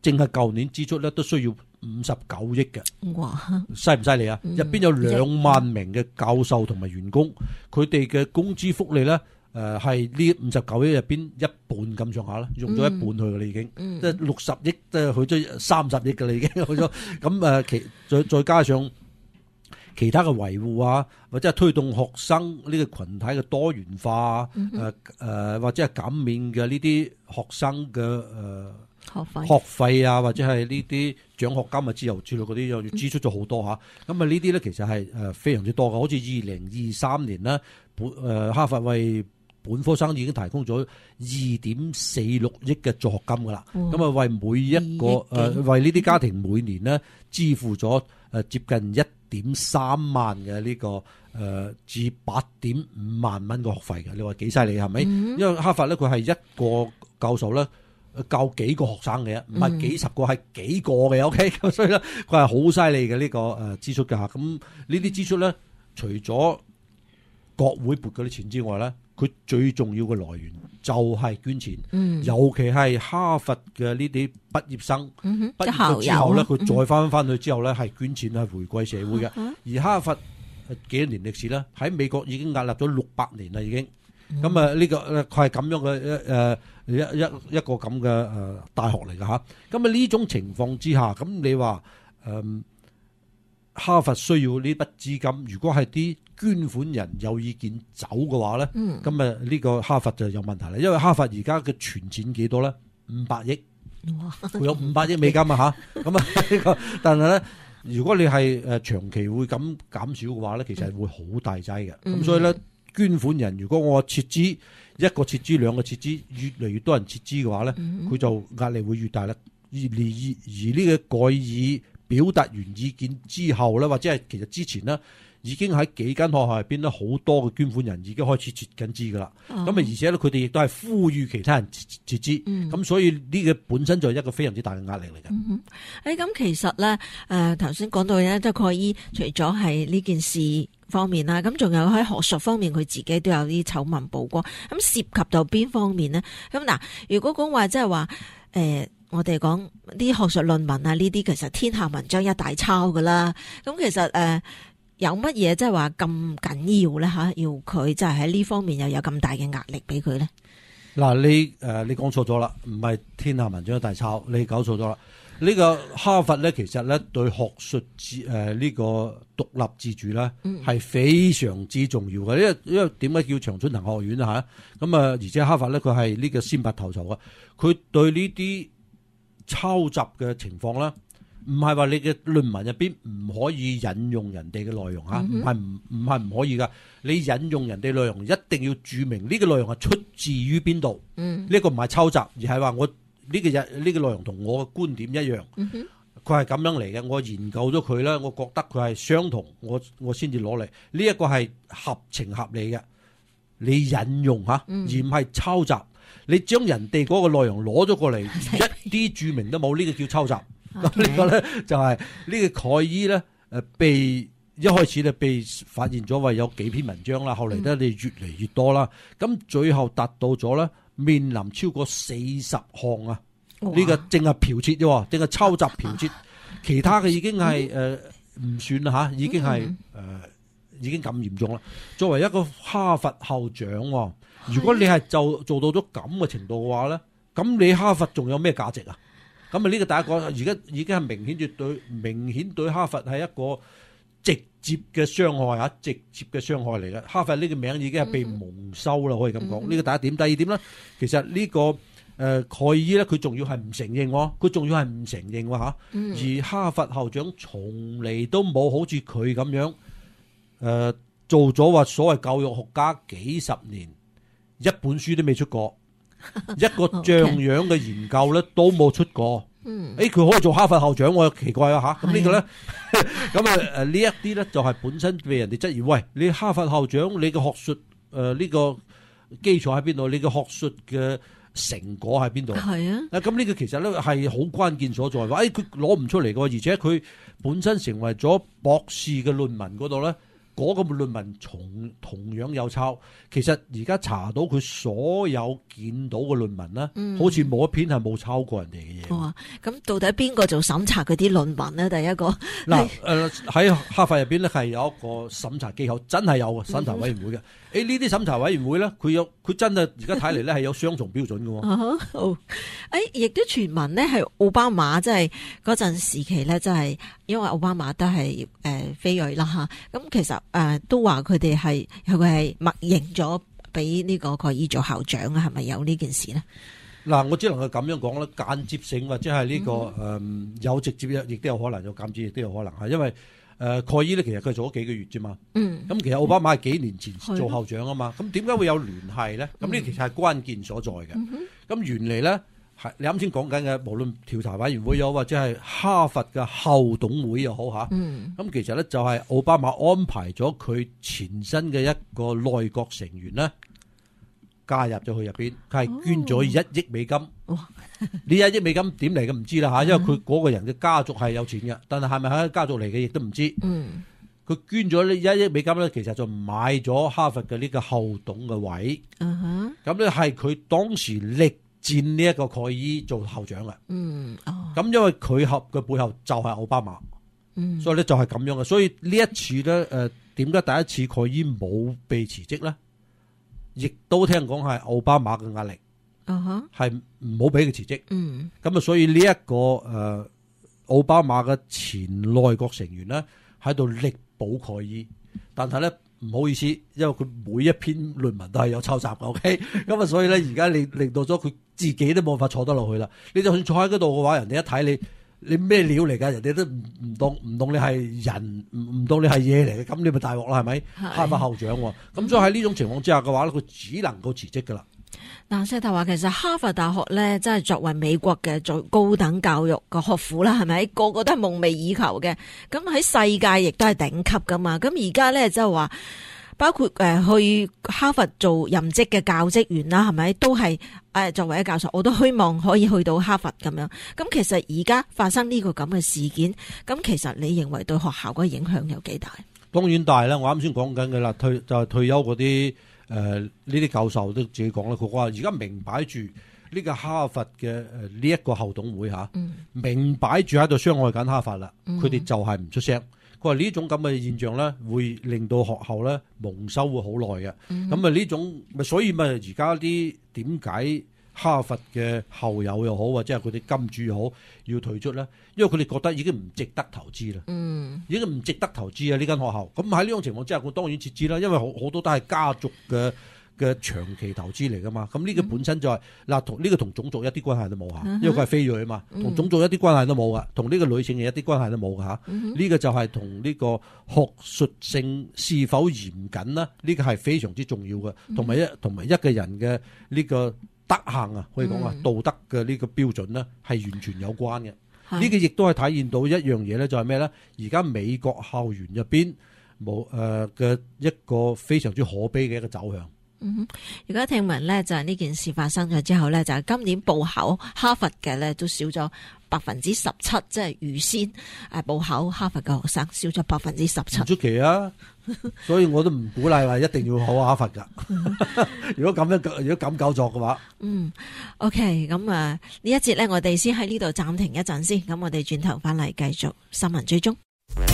淨係舊年支出咧都需要五十九億嘅。 哇！ 犀唔犀利啊？入邊有兩萬名嘅教授同埋員工，佢哋嘅工資福利咧，誒係呢五十九億入邊一半咁上下啦，用咗一半去㗎啦已經， 嗯、 即係六十億，即係去咗三十億㗎啦已經去咗。咁誒其再再加上其他嘅維護啊，或者係推動學生呢個群體嘅多元化，誒、嗯、誒、呃、或者係減免嘅呢啲學生嘅誒。呃學費學費啊，或者係呢啲獎學金啊、自由之類嗰啲，又支出咗好多嚇。咁啊，呢啲咧其實係誒非常之多嘅。好似二零二三年咧，本誒哈佛為本科生已經提供咗二點四六億嘅助學金噶啦。咁啊，為每一個誒、呃、為呢啲家庭每年咧支付咗誒接近一點三萬嘅呢、這個誒、呃、至八點五萬蚊嘅學費嘅。你話幾犀利係咪？嗯、因為哈佛咧佢係一個教授咧。教幾個學生嘅，唔係幾十個，係幾個嘅。O K，咁所以咧，佢係好犀利嘅呢個誒支出嘅嚇。咁呢啲支出咧，除咗國會撥嗰啲錢之外咧，佢最重要嘅來源就係捐錢。嗯，尤其係哈佛嘅呢啲畢業生，嗯、畢業咗之後咧，佢、嗯、再翻翻去之後咧，係捐錢係回饋社會嘅。嗯、而哈佛幾多年歷史咧，喺美國已經屹立咗六百年啦，已經。咁啊，呢個佢係咁樣嘅誒一一一個咁嘅誒大學嚟㗎吓。咁啊呢種情況之下，咁你話誒、呃、哈佛需要呢筆資金，如果係啲捐款人有意見走嘅話咧，咁啊呢個哈佛就有問題啦。因為哈佛而家嘅存錢幾多咧？五百億，佢有五百億美金啊吓。咁啊呢個，但係咧，如果你係誒長期會咁減少嘅話咧，其實係會好大劑嘅。咁、嗯、所以咧。捐款人如果我撤資一個撤資兩個撤資，越嚟越多人撤資嘅話咧，佢、嗯、就壓力會越大啦。而而而呢個蓋爾表達完意見之後咧，或者係其實之前呢，已經喺幾間學校入邊咧，好多嘅捐款人已經開始撤緊資噶啦。咁啊、哦，而且咧佢哋亦都係呼籲其他人撤撤資。咁、嗯、所以呢個本身就係一個非常之大嘅壓力嚟嘅。誒、嗯， 咁其實咧，誒頭先講到咧，即係蓋爾除咗係呢件事方面啦，咁仲有喺學術方面，佢自己都有啲醜聞曝光。咁涉及到邊方面呢？咁嗱，如果講話即係話，誒、呃，我哋講啲學術論文啊，呢啲其實天下文章一大抄噶啦。咁其實誒、呃，有乜嘢即係話咁緊要咧？吓，要佢即係喺呢方面又有咁大嘅壓力俾佢咧？ 嗱，你誒，你講錯咗啦，唔係天下文章一大抄，你搞錯咗啦。呢個哈佛咧，其實咧對學術自誒呢個獨立自主咧係非常之重要嘅。因為因為點解叫長春藤學院啊？嚇咁啊，而且哈佛咧佢係呢個先拔頭籌啊。佢對呢啲抄襲嘅情況咧，唔係話你嘅論文入邊唔可以引用人哋嘅內容嚇，唔係唔唔係唔可以噶。你引用人哋內容一定要註明呢個內容係出自於邊度。嗯，呢個唔係抄襲，而係話我。呢、這個日呢個內容同我嘅觀點一樣，佢係咁樣嚟嘅。我研究咗佢咧，我覺得佢係相同，我我先至攞嚟。呢、這、一個係合情合理嘅，你引用嚇，而唔係抄襲。你將人哋嗰個內容攞咗過嚟，一啲註明都冇，呢、這個叫抄襲。咁、okay. 呢個咧就係、是、呢個蓋爾咧，誒被一開始咧被發現咗話有幾篇文章啦，後嚟咧你越嚟越多啦，咁最後達到咗咧。面臨超過四十項啊！呢、這個淨係剽竊啫，淨係抄襲剽竊，其他嘅已經係誒唔算啦吓，已經係誒、呃、已經咁嚴重啦。作為一個哈佛校長，如果你係就做到咗咁嘅程度嘅話咧，咁你哈佛仲有咩價值啊？咁啊呢個大家講，而家已經係明顯絕對明顯對哈佛係一個直接嘅傷害啊！直接嘅傷害嚟嘅，哈佛呢個名已經係被蒙羞啦，可以咁講。呢個第一點，第二點咧，其實呢個誒蓋爾咧，佢仲要係唔承認喎，佢仲要係唔承認喎嚇。而哈佛校長從嚟都冇好似佢咁樣誒做咗話所謂教育學家幾十年，一本書都未出過，一個像樣嘅研究咧都冇出過。嗯，誒，佢可以做哈佛校長，我又奇怪啊吓，咁呢個咧，咁啊誒呢一啲咧就係本身被人哋質疑，喂，你哈佛校長，你嘅學術誒呢、呃這個基礎喺邊度？你嘅學術嘅成果喺邊度？係啊，啊咁呢個其實咧係好關鍵所在，話誒佢攞唔出嚟嘅，而且佢本身成為咗博士嘅論文嗰度咧， 嗰個論文同同樣有抄，其實而家查到佢所有見到嘅論文咧，嗯、好似冇一篇係冇抄過人哋嘅嘢。 哇！咁到底邊個做審查嗰啲論文咧？第一個嗱，誒喺哈佛入邊咧係有一個審查機構，真係有個審查委員會嘅。誒呢啲審查委員會咧，佢有佢真係而家睇嚟咧係有雙重標準嘅。 哦，誒亦都傳聞咧係奧巴馬即係嗰陣時期咧，即係因為奧巴馬都係誒非裔啦嚇，咁其實。誒、呃，都話佢哋係佢係默認咗俾呢個蓋伊做校長啊？係咪有呢件事呢？ 嗱，我只能夠咁樣講啦，間接性或者係呢、這個誒、 嗯呃、有直接亦都有可能，有間接亦都有可能係因為誒蓋伊咧，其實佢做咗幾個月啫嘛。嗯。咁其實奧巴馬係幾年前做校長啊嘛。咁點解會有聯繫咧？咁呢其實係關鍵所在嘅。咁、嗯、原嚟咧係你啱先講緊嘅，無論調查委員會又或者係哈佛嘅校董會又好吓，咁、嗯、其實咧就係奧巴馬安排咗佢前身嘅一個內閣成員咧加入咗去入邊，佢係捐咗一億美金。呢、哦、一億美金點嚟嘅唔知啦吓，因為佢嗰個人嘅家族係有錢嘅，但係係咪喺家族嚟嘅亦都唔知。佢、嗯、捐咗呢一億美金咧，其實就買咗哈佛嘅呢個校董嘅位。咁咧係佢當時力戰呢一個蓋伊做校長嘅，嗯，哦，咁因為佢合嘅背後就係奧巴馬，嗯，所以咧就係咁樣嘅，所以呢一次咧，誒，點解第一次蓋伊冇被辭職咧？亦都聽講係奧巴馬嘅壓力，啊哈，係唔好俾佢辭職，嗯，咁啊，所以呢、這、一個誒奧巴馬嘅前內閣成員咧喺度力保蓋伊，但係咧。唔好意思，因為佢每一篇論文都係有抄襲嘅 ，OK， 咁啊，所以咧而家你令到咗佢自己都冇法坐得落去啦。你就算坐喺嗰度嘅話，人哋一睇你，你咩料嚟㗎？人哋都唔唔當唔當你係人，唔唔當你係嘢嚟嘅，咁你咪大鑊啦，係咪？哈佛校長喎，咁所以喺呢種情況之下嘅話咧，佢只能夠辭職㗎啦。 嗱，石頭話其實哈佛大學咧，真係作為美國嘅最高等教育個學府啦，係咪？個個都係夢寐以求嘅。咁喺世界亦都係頂級噶嘛。咁而家咧即係話，包括誒去哈佛做任職嘅教職員啦，係咪？都係誒作為一教授，我都希望可以去到哈佛咁樣。咁其實而家發生呢個咁嘅事件，咁其實你認為對學校嗰個影響有幾大？當然大啦，我啱先講緊嘅啦，退就係、是、退休嗰啲。誒呢啲教授都自己講啦，佢話而家明擺住呢個哈佛嘅誒呢一個校董會嚇，嗯、明擺住喺度傷害緊哈佛啦，佢哋、嗯、就係唔出聲。佢話呢種咁嘅現象咧，會令到學校咧蒙羞會好耐嘅。咁啊呢種咪所以咪而家啲點解哈佛嘅校友又好，或者係佢哋金主又好要退出咧？因為佢哋覺得已經唔值得投資啦，嗯、已經唔值得投資啊！呢間學校咁喺呢種情況之下，佢當然撤資啦。因為好好多都係家族嘅嘅長期投資嚟噶嘛。咁呢個本身就係、是、嗱，同呢、這個同種族一啲關係都冇嚇，因為佢係非裔啊嘛，同種族一啲關係都冇噶，同呢個女性嘅一啲關係都冇噶嚇。呢、嗯、個就係同呢個學術性是否嚴謹啦，呢、這個係非常之重要嘅，同埋一同埋一個人嘅呢個德行啊，可以講啊，道德嘅呢個標準咧係完全有關嘅。呢個亦都係體現到一樣嘢咧，就係咩咧？而家美國校園入邊冇誒嘅一個非常之可悲嘅一個走向。嗯，而家聽聞咧就係呢件事發生咗之後咧，就係今年報考哈佛嘅咧都少咗百分之十七，即係預先誒報考哈佛嘅學生少咗百分之十七。唔出奇啊！所以我都唔鼓勵話一定要考哈佛噶。如果咁樣，如果咁搞作嘅話，嗯 ，OK， 咁啊呢一節咧，我哋先喺呢度暫停一陣先。咁我哋轉頭翻嚟繼續新聞追蹤。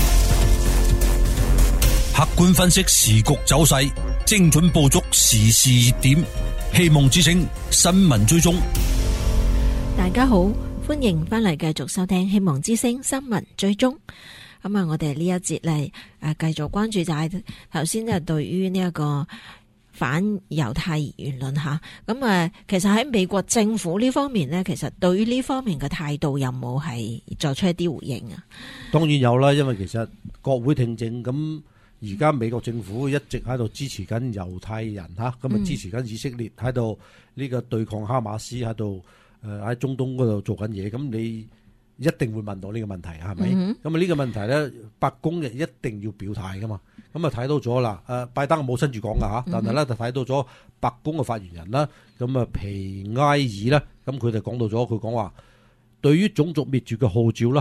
客觀分析時局走勢，精準捕捉時事熱點，希望之聲新聞追蹤。 大家好，歡迎翻嚟繼續收聽希望之聲新聞追蹤。咁啊，我哋呢一節嚟誒繼續關注就係頭先就對於呢一個反猶太言論吓。咁啊，其實喺美國政府呢方面呢，其實對於呢方面嘅態度有冇係作出一啲回應啊？ 當然有啦，因為其實國會聽證咁。而家美國政府一直喺度支持緊猶太人嚇，咁啊支持緊以色列喺度呢個對抗哈馬斯喺度誒喺中東嗰度做緊嘢，咁你一定會問到呢個問題係咪？咁啊呢個問題咧，白宮嘅一定要表態噶嘛。咁啊睇到咗啦，誒拜登冇親自講噶嚇，但係咧就睇到咗白宮嘅發言人啦，咁啊皮埃爾咧，咁佢哋講到咗，佢講話對於種族滅絕嘅號召咧係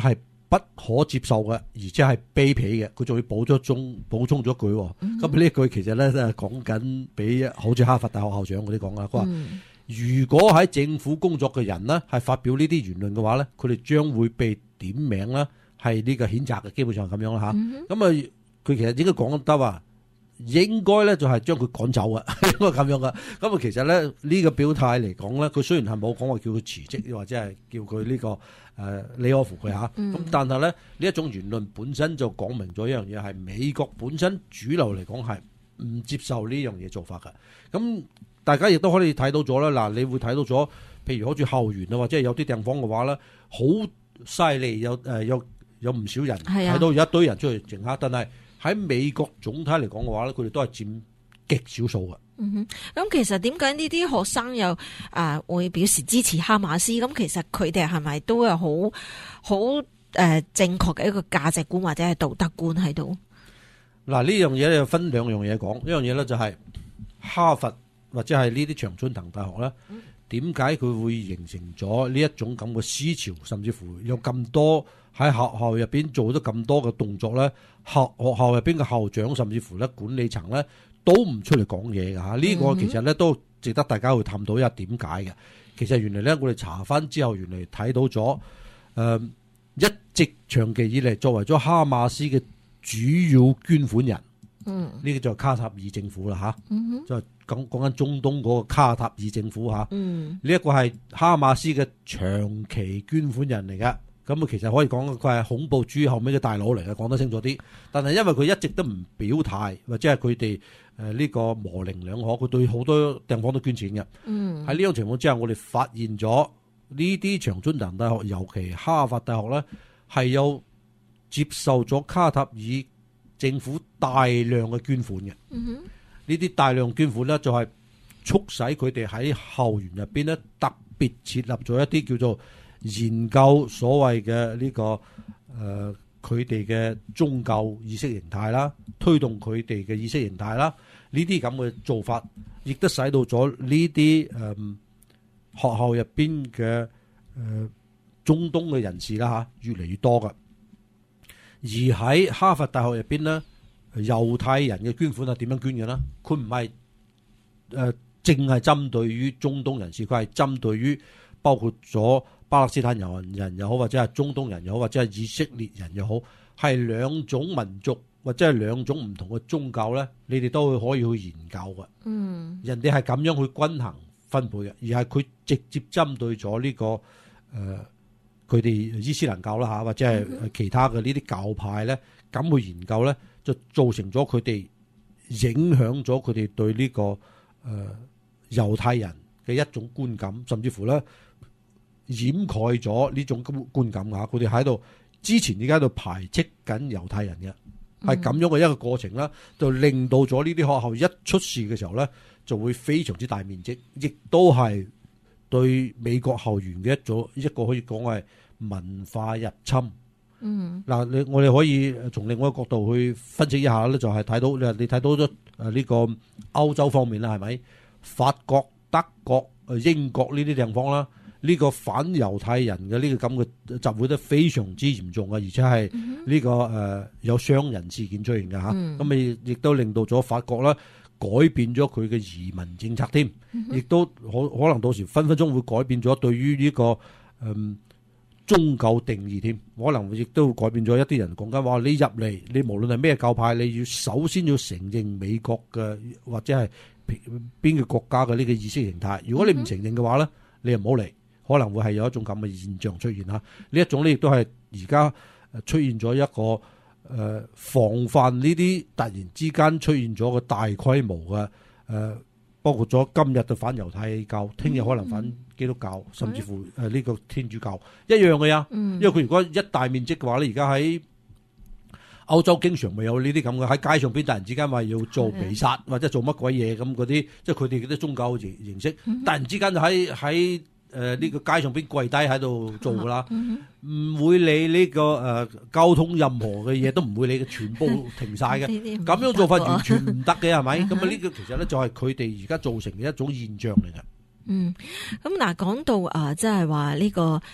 不可接受嘅，而且係卑鄙嘅。佢仲要補咗中補充咗句，咁呢、嗯、一句其實咧都係講緊俾好似哈佛大學校長嗰啲講啦。佢話、嗯、如果喺政府工作嘅人呢係發表呢啲言論嘅話咧，佢哋將會被點名啦，係呢個譴責嘅，基本上咁樣啦吓。咁啊，佢其實應該講得話，應該咧就係將佢趕走啊，應該咁樣噶。咁啊，其實咧呢個表態嚟講咧，佢雖然係冇講話叫佢辭職，或者係叫佢呢、這個。誒，李可夫佢吓，咁、嗯、但係咧呢一種言論本身就講明咗一樣嘢，係美國本身主流嚟講係唔接受呢樣嘢做法嘅。咁大家亦都可以睇到咗啦，嗱，你會睇到咗，譬如好似校園啊，或者係有啲地方嘅話咧，好犀利，有誒有有唔少人睇到有一堆人出去靜下，但係喺美國總體嚟講嘅話咧，佢哋都係佔極少數嘅。 嗯哼，咁其實點解呢啲學生又啊、呃、會表示支持哈馬斯？咁其實佢哋係咪都有好好誒正確嘅一個價值觀或者係道德觀喺度？ 嗱，呢樣嘢咧，分兩樣嘢講。一樣嘢咧就係哈佛或者係呢啲常春藤大學咧，點解佢會形成咗呢一種咁嘅思潮，甚至乎有咁多喺學校入邊做咗咁多嘅動作咧？學學校入邊嘅校長甚至乎咧管理層咧，都唔出嚟講嘢㗎嚇，呢、這個其實咧都值得大家去探討一下點解嘅。其實原來咧，我哋查翻之後，原來睇到咗誒、呃、一直長期以嚟作為咗哈馬斯嘅主要捐款人，嗯，呢、這個就係卡塔爾政府啦嚇，嗯就係講講緊中東嗰個卡塔爾政府嚇，嗯，呢一個係哈馬斯嘅長期捐款人嚟㗎。咁啊，其實可以講佢係恐怖主義後尾嘅大佬嚟嘅，講得清楚啲。但係因為佢一直都唔表態，或者係佢哋誒呢個模棱兩可，佢對好多地方都捐錢嘅。嗯，喺呢種情況之下，我哋發現咗呢啲常春藤大學，尤其哈佛大學咧，係有接受咗卡塔爾政府大量嘅捐款嘅。嗯哼，呢啲大量捐款咧，就係促使佢哋喺校園入邊咧，特別設立咗一啲叫做研究所謂嘅呢個誒佢哋嘅宗教意識形態啦，推動佢哋嘅意識形態啦，呢啲咁嘅做法，亦都使到咗呢啲誒學校入邊嘅誒中東嘅人士啦嚇，越嚟越多噶。而喺哈佛大學入邊咧，猶太人嘅捐款係點樣捐嘅咧？佢唔係誒淨係針對於中東人士，佢係針對於包括咗巴勒斯坦人人又好，或者係中東人又好，或者係以色列人又好，係兩種民族或者係兩種唔同嘅宗教咧，你哋都會可以去研究嘅。嗯，人哋係咁樣去均衡分配嘅，而係佢直接針對咗呢、這個誒佢哋伊斯蘭教啦嚇，或者係其他嘅呢啲教派咧，咁去研究咧，就造成咗佢哋影響咗佢哋對呢、這個誒、呃、猶太人嘅一種觀感，甚至乎咧，掩蓋咗呢種觀感嚇，佢哋喺度之前而家喺度排斥緊猶太人嘅，係咁樣嘅一個過程啦，就令到咗呢啲學校一出事嘅時候咧，就會非常之大面積，亦都係對美國校園嘅一種一個可以講係文化入侵。嗯，嗱，你我哋可以從另外一個角度去分析一下咧，就係睇到你你睇到咗誒呢個歐洲方面啦，係咪？法國、德國、誒英國呢啲地方啦。呢個反猶太人嘅呢個咁嘅集會都非常之嚴重嘅，而且係呢個誒有傷人事件出現嘅嚇，咁咪亦都令到咗法國啦改變咗佢嘅移民政策添，亦都可可能到時分分鐘會改變咗對於呢個誒宗教定義添，可能亦都會改變咗一啲人講緊話，你入嚟你無論係咩教派，你要首先要承認美國嘅或者係邊個國家嘅呢個意識形態，如果你唔承認嘅話咧，你又唔好嚟。可能會係有一種咁嘅現象出現嚇，呢一種咧亦都係而家出現咗一個誒、呃、防範呢啲突然之間出現咗個大規模嘅誒、呃，包括咗今日嘅反猶太教，聽日可能反基督教，嗯、甚至乎誒呢、呃這個天主教一樣嘅呀。嗯、因為佢如果一大面積嘅話咧，而家喺歐洲經常咪有呢啲咁嘅喺街上邊突然之間話要做彌撒或者做乜鬼嘢咁嗰啲，即係佢哋嗰啲宗教形形式，突然之間就喺喺。誒呢、呃這個街上邊跪低喺度做㗎啦，唔、嗯、會理呢、這個誒、呃、交通任何嘅嘢都唔會理嘅，全部停晒嘅。咁樣做法完全唔得嘅，係咪？咁啊呢個其實咧就係佢哋而家造成嘅一種現象嚟嘅。 嗯，咁嗱講到啊，即係話呢個。誒、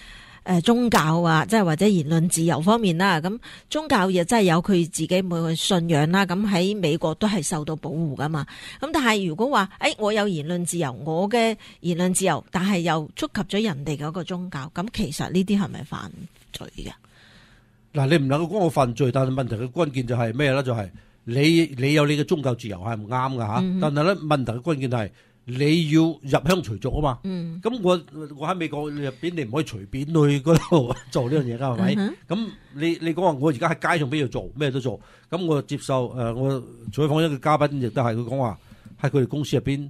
誒宗教啊，即係或者言論自由方面啦。咁宗教亦真係有佢自己每個信仰啦。咁喺美國都係受到保護噶嘛。咁但係如果話誒我有言論自由，我嘅言論自由，但係又觸及咗人哋嗰個宗教，咁其實呢啲係咪犯罪嘅？ 嗱，你唔能夠講我犯罪，但係問題嘅關鍵就係咩咧？就係、是、你你有你嘅宗教自由係唔啱㗎吓，嗯、但係咧問題嘅關鍵係你要入鄉隨俗啊嘛。咁、嗯、我我喺美國入邊，你唔可以隨便去嗰度做呢樣嘢㗎，係咪？咁、嗯、你你講話我而家喺街上邊度做咩都做，咁我接受誒、呃，我採訪一個嘉賓亦都係佢講話喺佢哋公司入邊。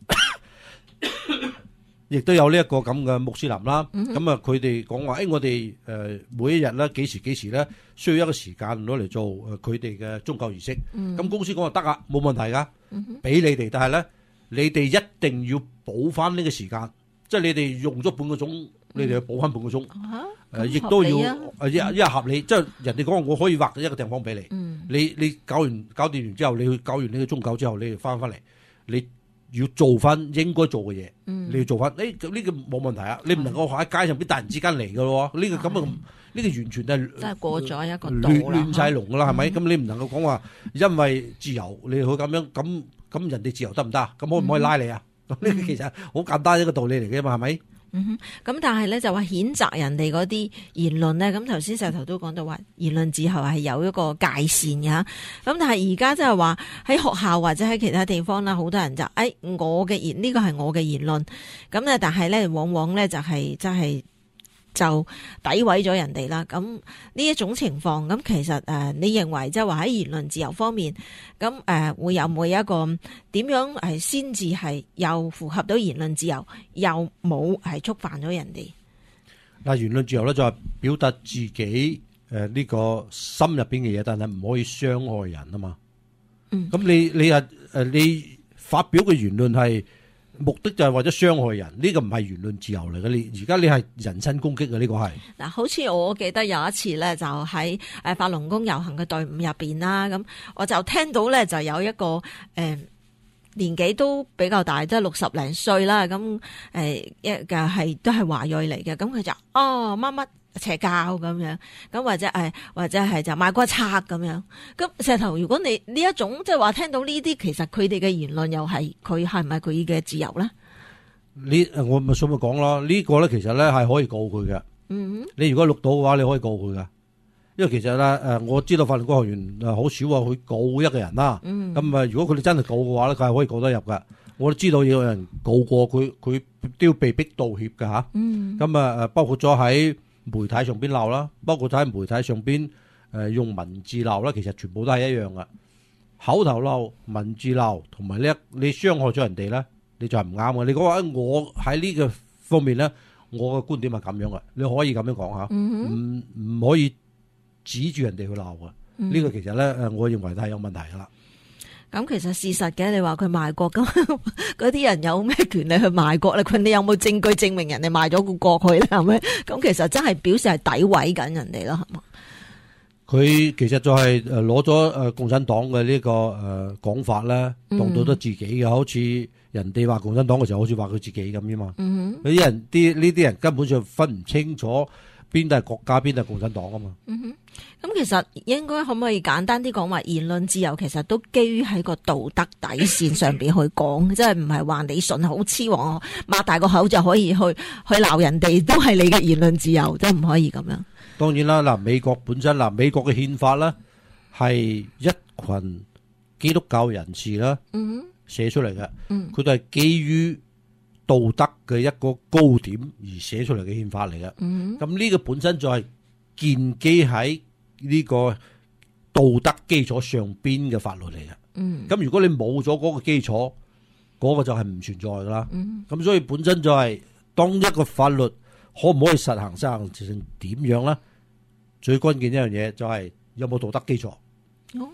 亦都有呢一個咁嘅穆斯林啦，咁啊佢哋講話，誒我哋誒每一日咧幾時幾時咧需要一個時間攞嚟做誒佢哋嘅宗教儀式，咁、嗯、公司講話得啊，冇問題噶，俾、嗯、你哋，但係咧你哋一定要補翻呢個時間，即係你哋用咗半個鐘，嗯、你哋要補翻半個鐘，誒亦都要誒一一合理，即係人哋講我可以劃一個地方俾你，嗯、你你搞完搞掂完之後，你去搞完呢個宗教之後，你哋翻翻嚟，你。要做翻應該做嘅嘢，嗯、你要做翻，誒、欸、呢、這個冇問題啊！你唔能夠喺街上邊突然之間嚟嘅咯，呢、這個咁啊，呢、這個完全係真係過咗一個亂亂晒龍噶啦，係咪？咁、嗯、你唔能夠講話，因為自由你去咁樣，咁咁人哋自由得唔得？咁可唔可以拉你啊？咁呢、嗯、其實好簡單一個道理嚟嘅嘛，係咪？ 嗯哼，咁但係咧就話譴責人哋嗰啲言論咧，咁頭先石頭都講到話言論自由係有一個界線嘅，咁但係而家即係話喺學校或者喺其他地方啦，好多人就誒、哎、我嘅言呢個係我嘅言論，咁咧但係咧往往咧就係即係就詆毀咗人哋啦。咁呢一種情況，咁其實誒、呃、你認為即係話喺言論自由方面，咁誒、呃、會有冇一個點樣係先至係又符合到言論自由，又冇係觸犯咗人哋？ 嗱，言論自由咧就係表達自己誒呢、呃這個心入邊嘅嘢，但係唔可以傷害人啊嘛。嗯，咁你你係誒你發表嘅言論係。目的就係為咗傷害人，呢、這個唔係言論自由嚟嘅。你而家你係人身攻擊嘅，呢、這個係嗱，好似我記得有一次咧，就喺誒法輪功遊行嘅隊伍入邊啦，咁我就聽到咧就有一個誒、呃、年紀都比較大，即係六十零歲啦，咁誒一嘅係都係華裔嚟嘅，咁佢就哦乜乜邪教咁樣，咁或者誒或者係就賣國賊咁樣。咁石頭，如果你呢一種即係話聽到呢啲，其實佢哋嘅言論又係佢係唔係佢嘅自由咧？ 呢我咪想咪講咯，呢個咧其實咧係可以告佢嘅。嗯，你如果錄到嘅話，你可以告佢噶。因為其實咧誒，我知道法輪功學員誒好少話去告一個人啦。嗯，咁啊，如果佢哋真係告嘅話咧，佢係可以告得入噶。我都知道有人告過佢，佢都要被逼道歉噶吓。嗯，咁啊誒，包括咗喺媒體上邊鬧啦，包括喺媒體上邊誒、呃、用文字鬧啦，其實全部都係一樣噶。口頭鬧、文字鬧，同埋呢你傷害咗人哋咧，你就係唔啱嘅。你講話我喺呢個方面咧，我嘅觀點係咁樣嘅，你可以咁樣講吓，唔唔、嗯、哼可以指住人哋去鬧嘅。呢、嗯、個其實咧誒，我認為係有問題噶啦。 咁其實事實嘅，你話佢賣國咁，嗰啲人有咩權利去賣國咧？佢哋有冇證據證明人哋賣咗個國去咧？係咪？咁其實真係表示係詆毀緊人哋咯，係嘛？佢其實就係誒攞咗誒共產黨嘅呢個誒講法咧，當到咗自己嘅，好似人哋話共產黨嘅時候，好似話佢自己咁啫嘛。嗯哼，啲人啲呢啲人根本上分唔清楚邊度係國家，邊度係共產黨啊嘛。 嗯哼。咁其實應該可唔可以簡單啲講話言論自由其實都基於喺個道德底線上邊去講，即係唔係話你順口雌黃擘大個口就可以去去鬧人哋，都係你嘅言論自由，即係唔可以咁樣。 當然啦，嗱，美國本身嗱，美國嘅憲法咧係一群基督教人士啦，嗯，寫出嚟嘅，嗯，佢都係基於道德嘅一個高點而寫出嚟嘅憲法嚟嘅，嗯，咁呢個本身就係建基喺呢個道德基礎上邊嘅法律嚟嘅，嗯，咁如果你冇咗嗰個基礎，嗰個就係唔存在噶啦，嗯，咁所以本身就係當一個法律可唔可以實行，實行成點樣咧？最關鍵一樣嘢就係有冇道德基礎。 哦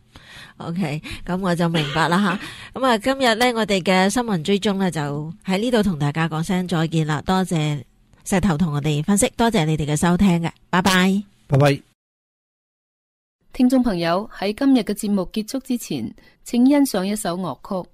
，OK，咁我就明白啦吓。咁啊，今日咧我哋嘅新聞追蹤咧就喺呢度同大家講聲再見啦，多謝石頭同我哋分析，多謝你哋嘅收聽嘅，拜拜， 拜拜。 聽眾朋友，喺今日嘅節目結束之前，請欣賞一首樂曲。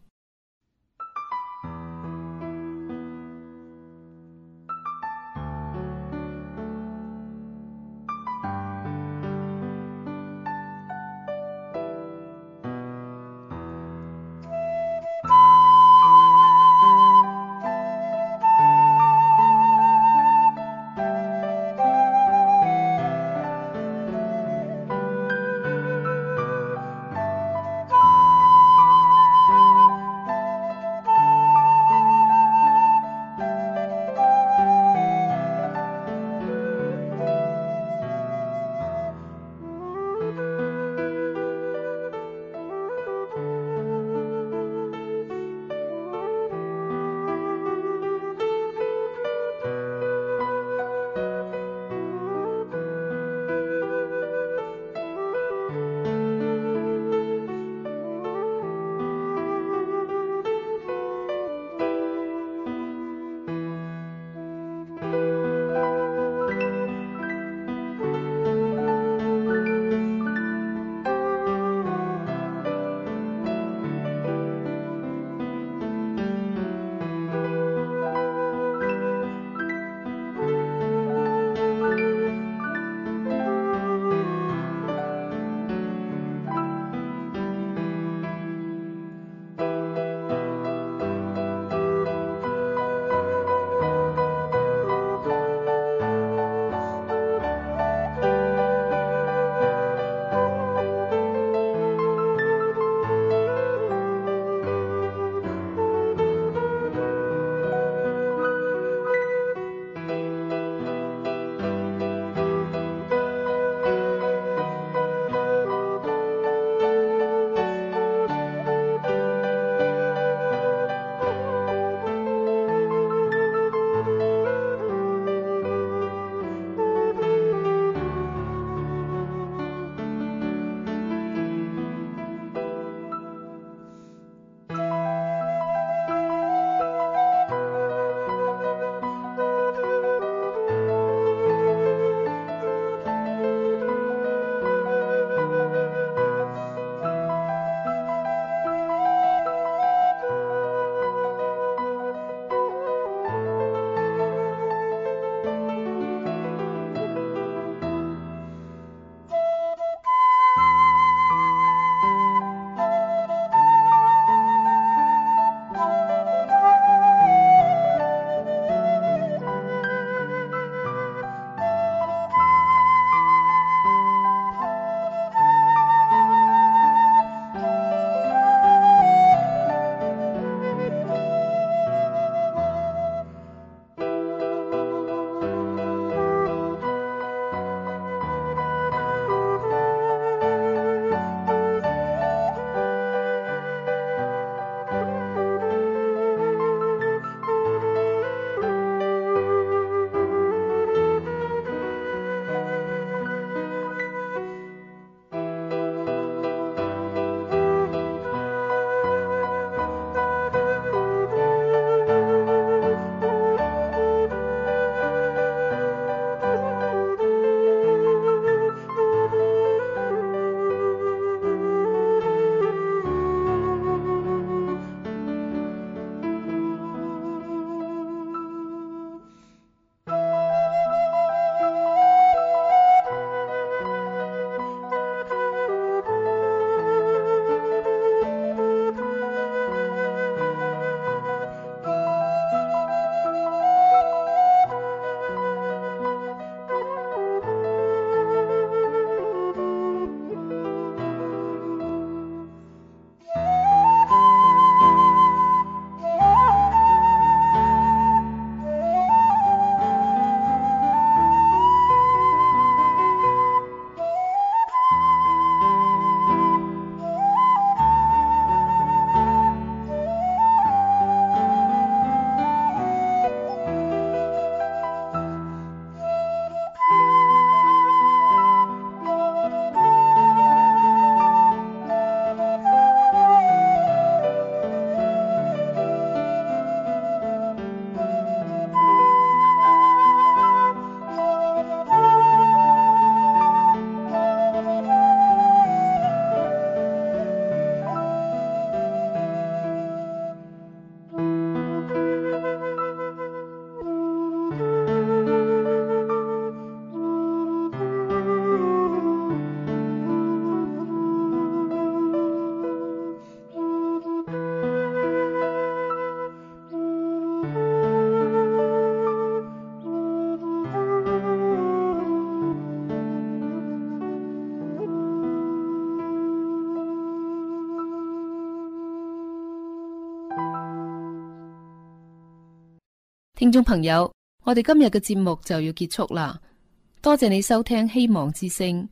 聽眾朋友，我哋今日嘅節目就要結束啦，多謝你收聽希望之聲。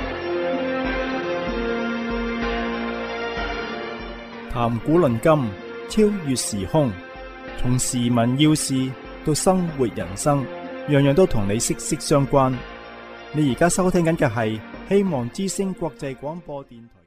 談古論今，超越時空，從時聞要事到生活人生，樣樣都同你息息相關。你而家收聽緊嘅係希望之聲國際廣播電台。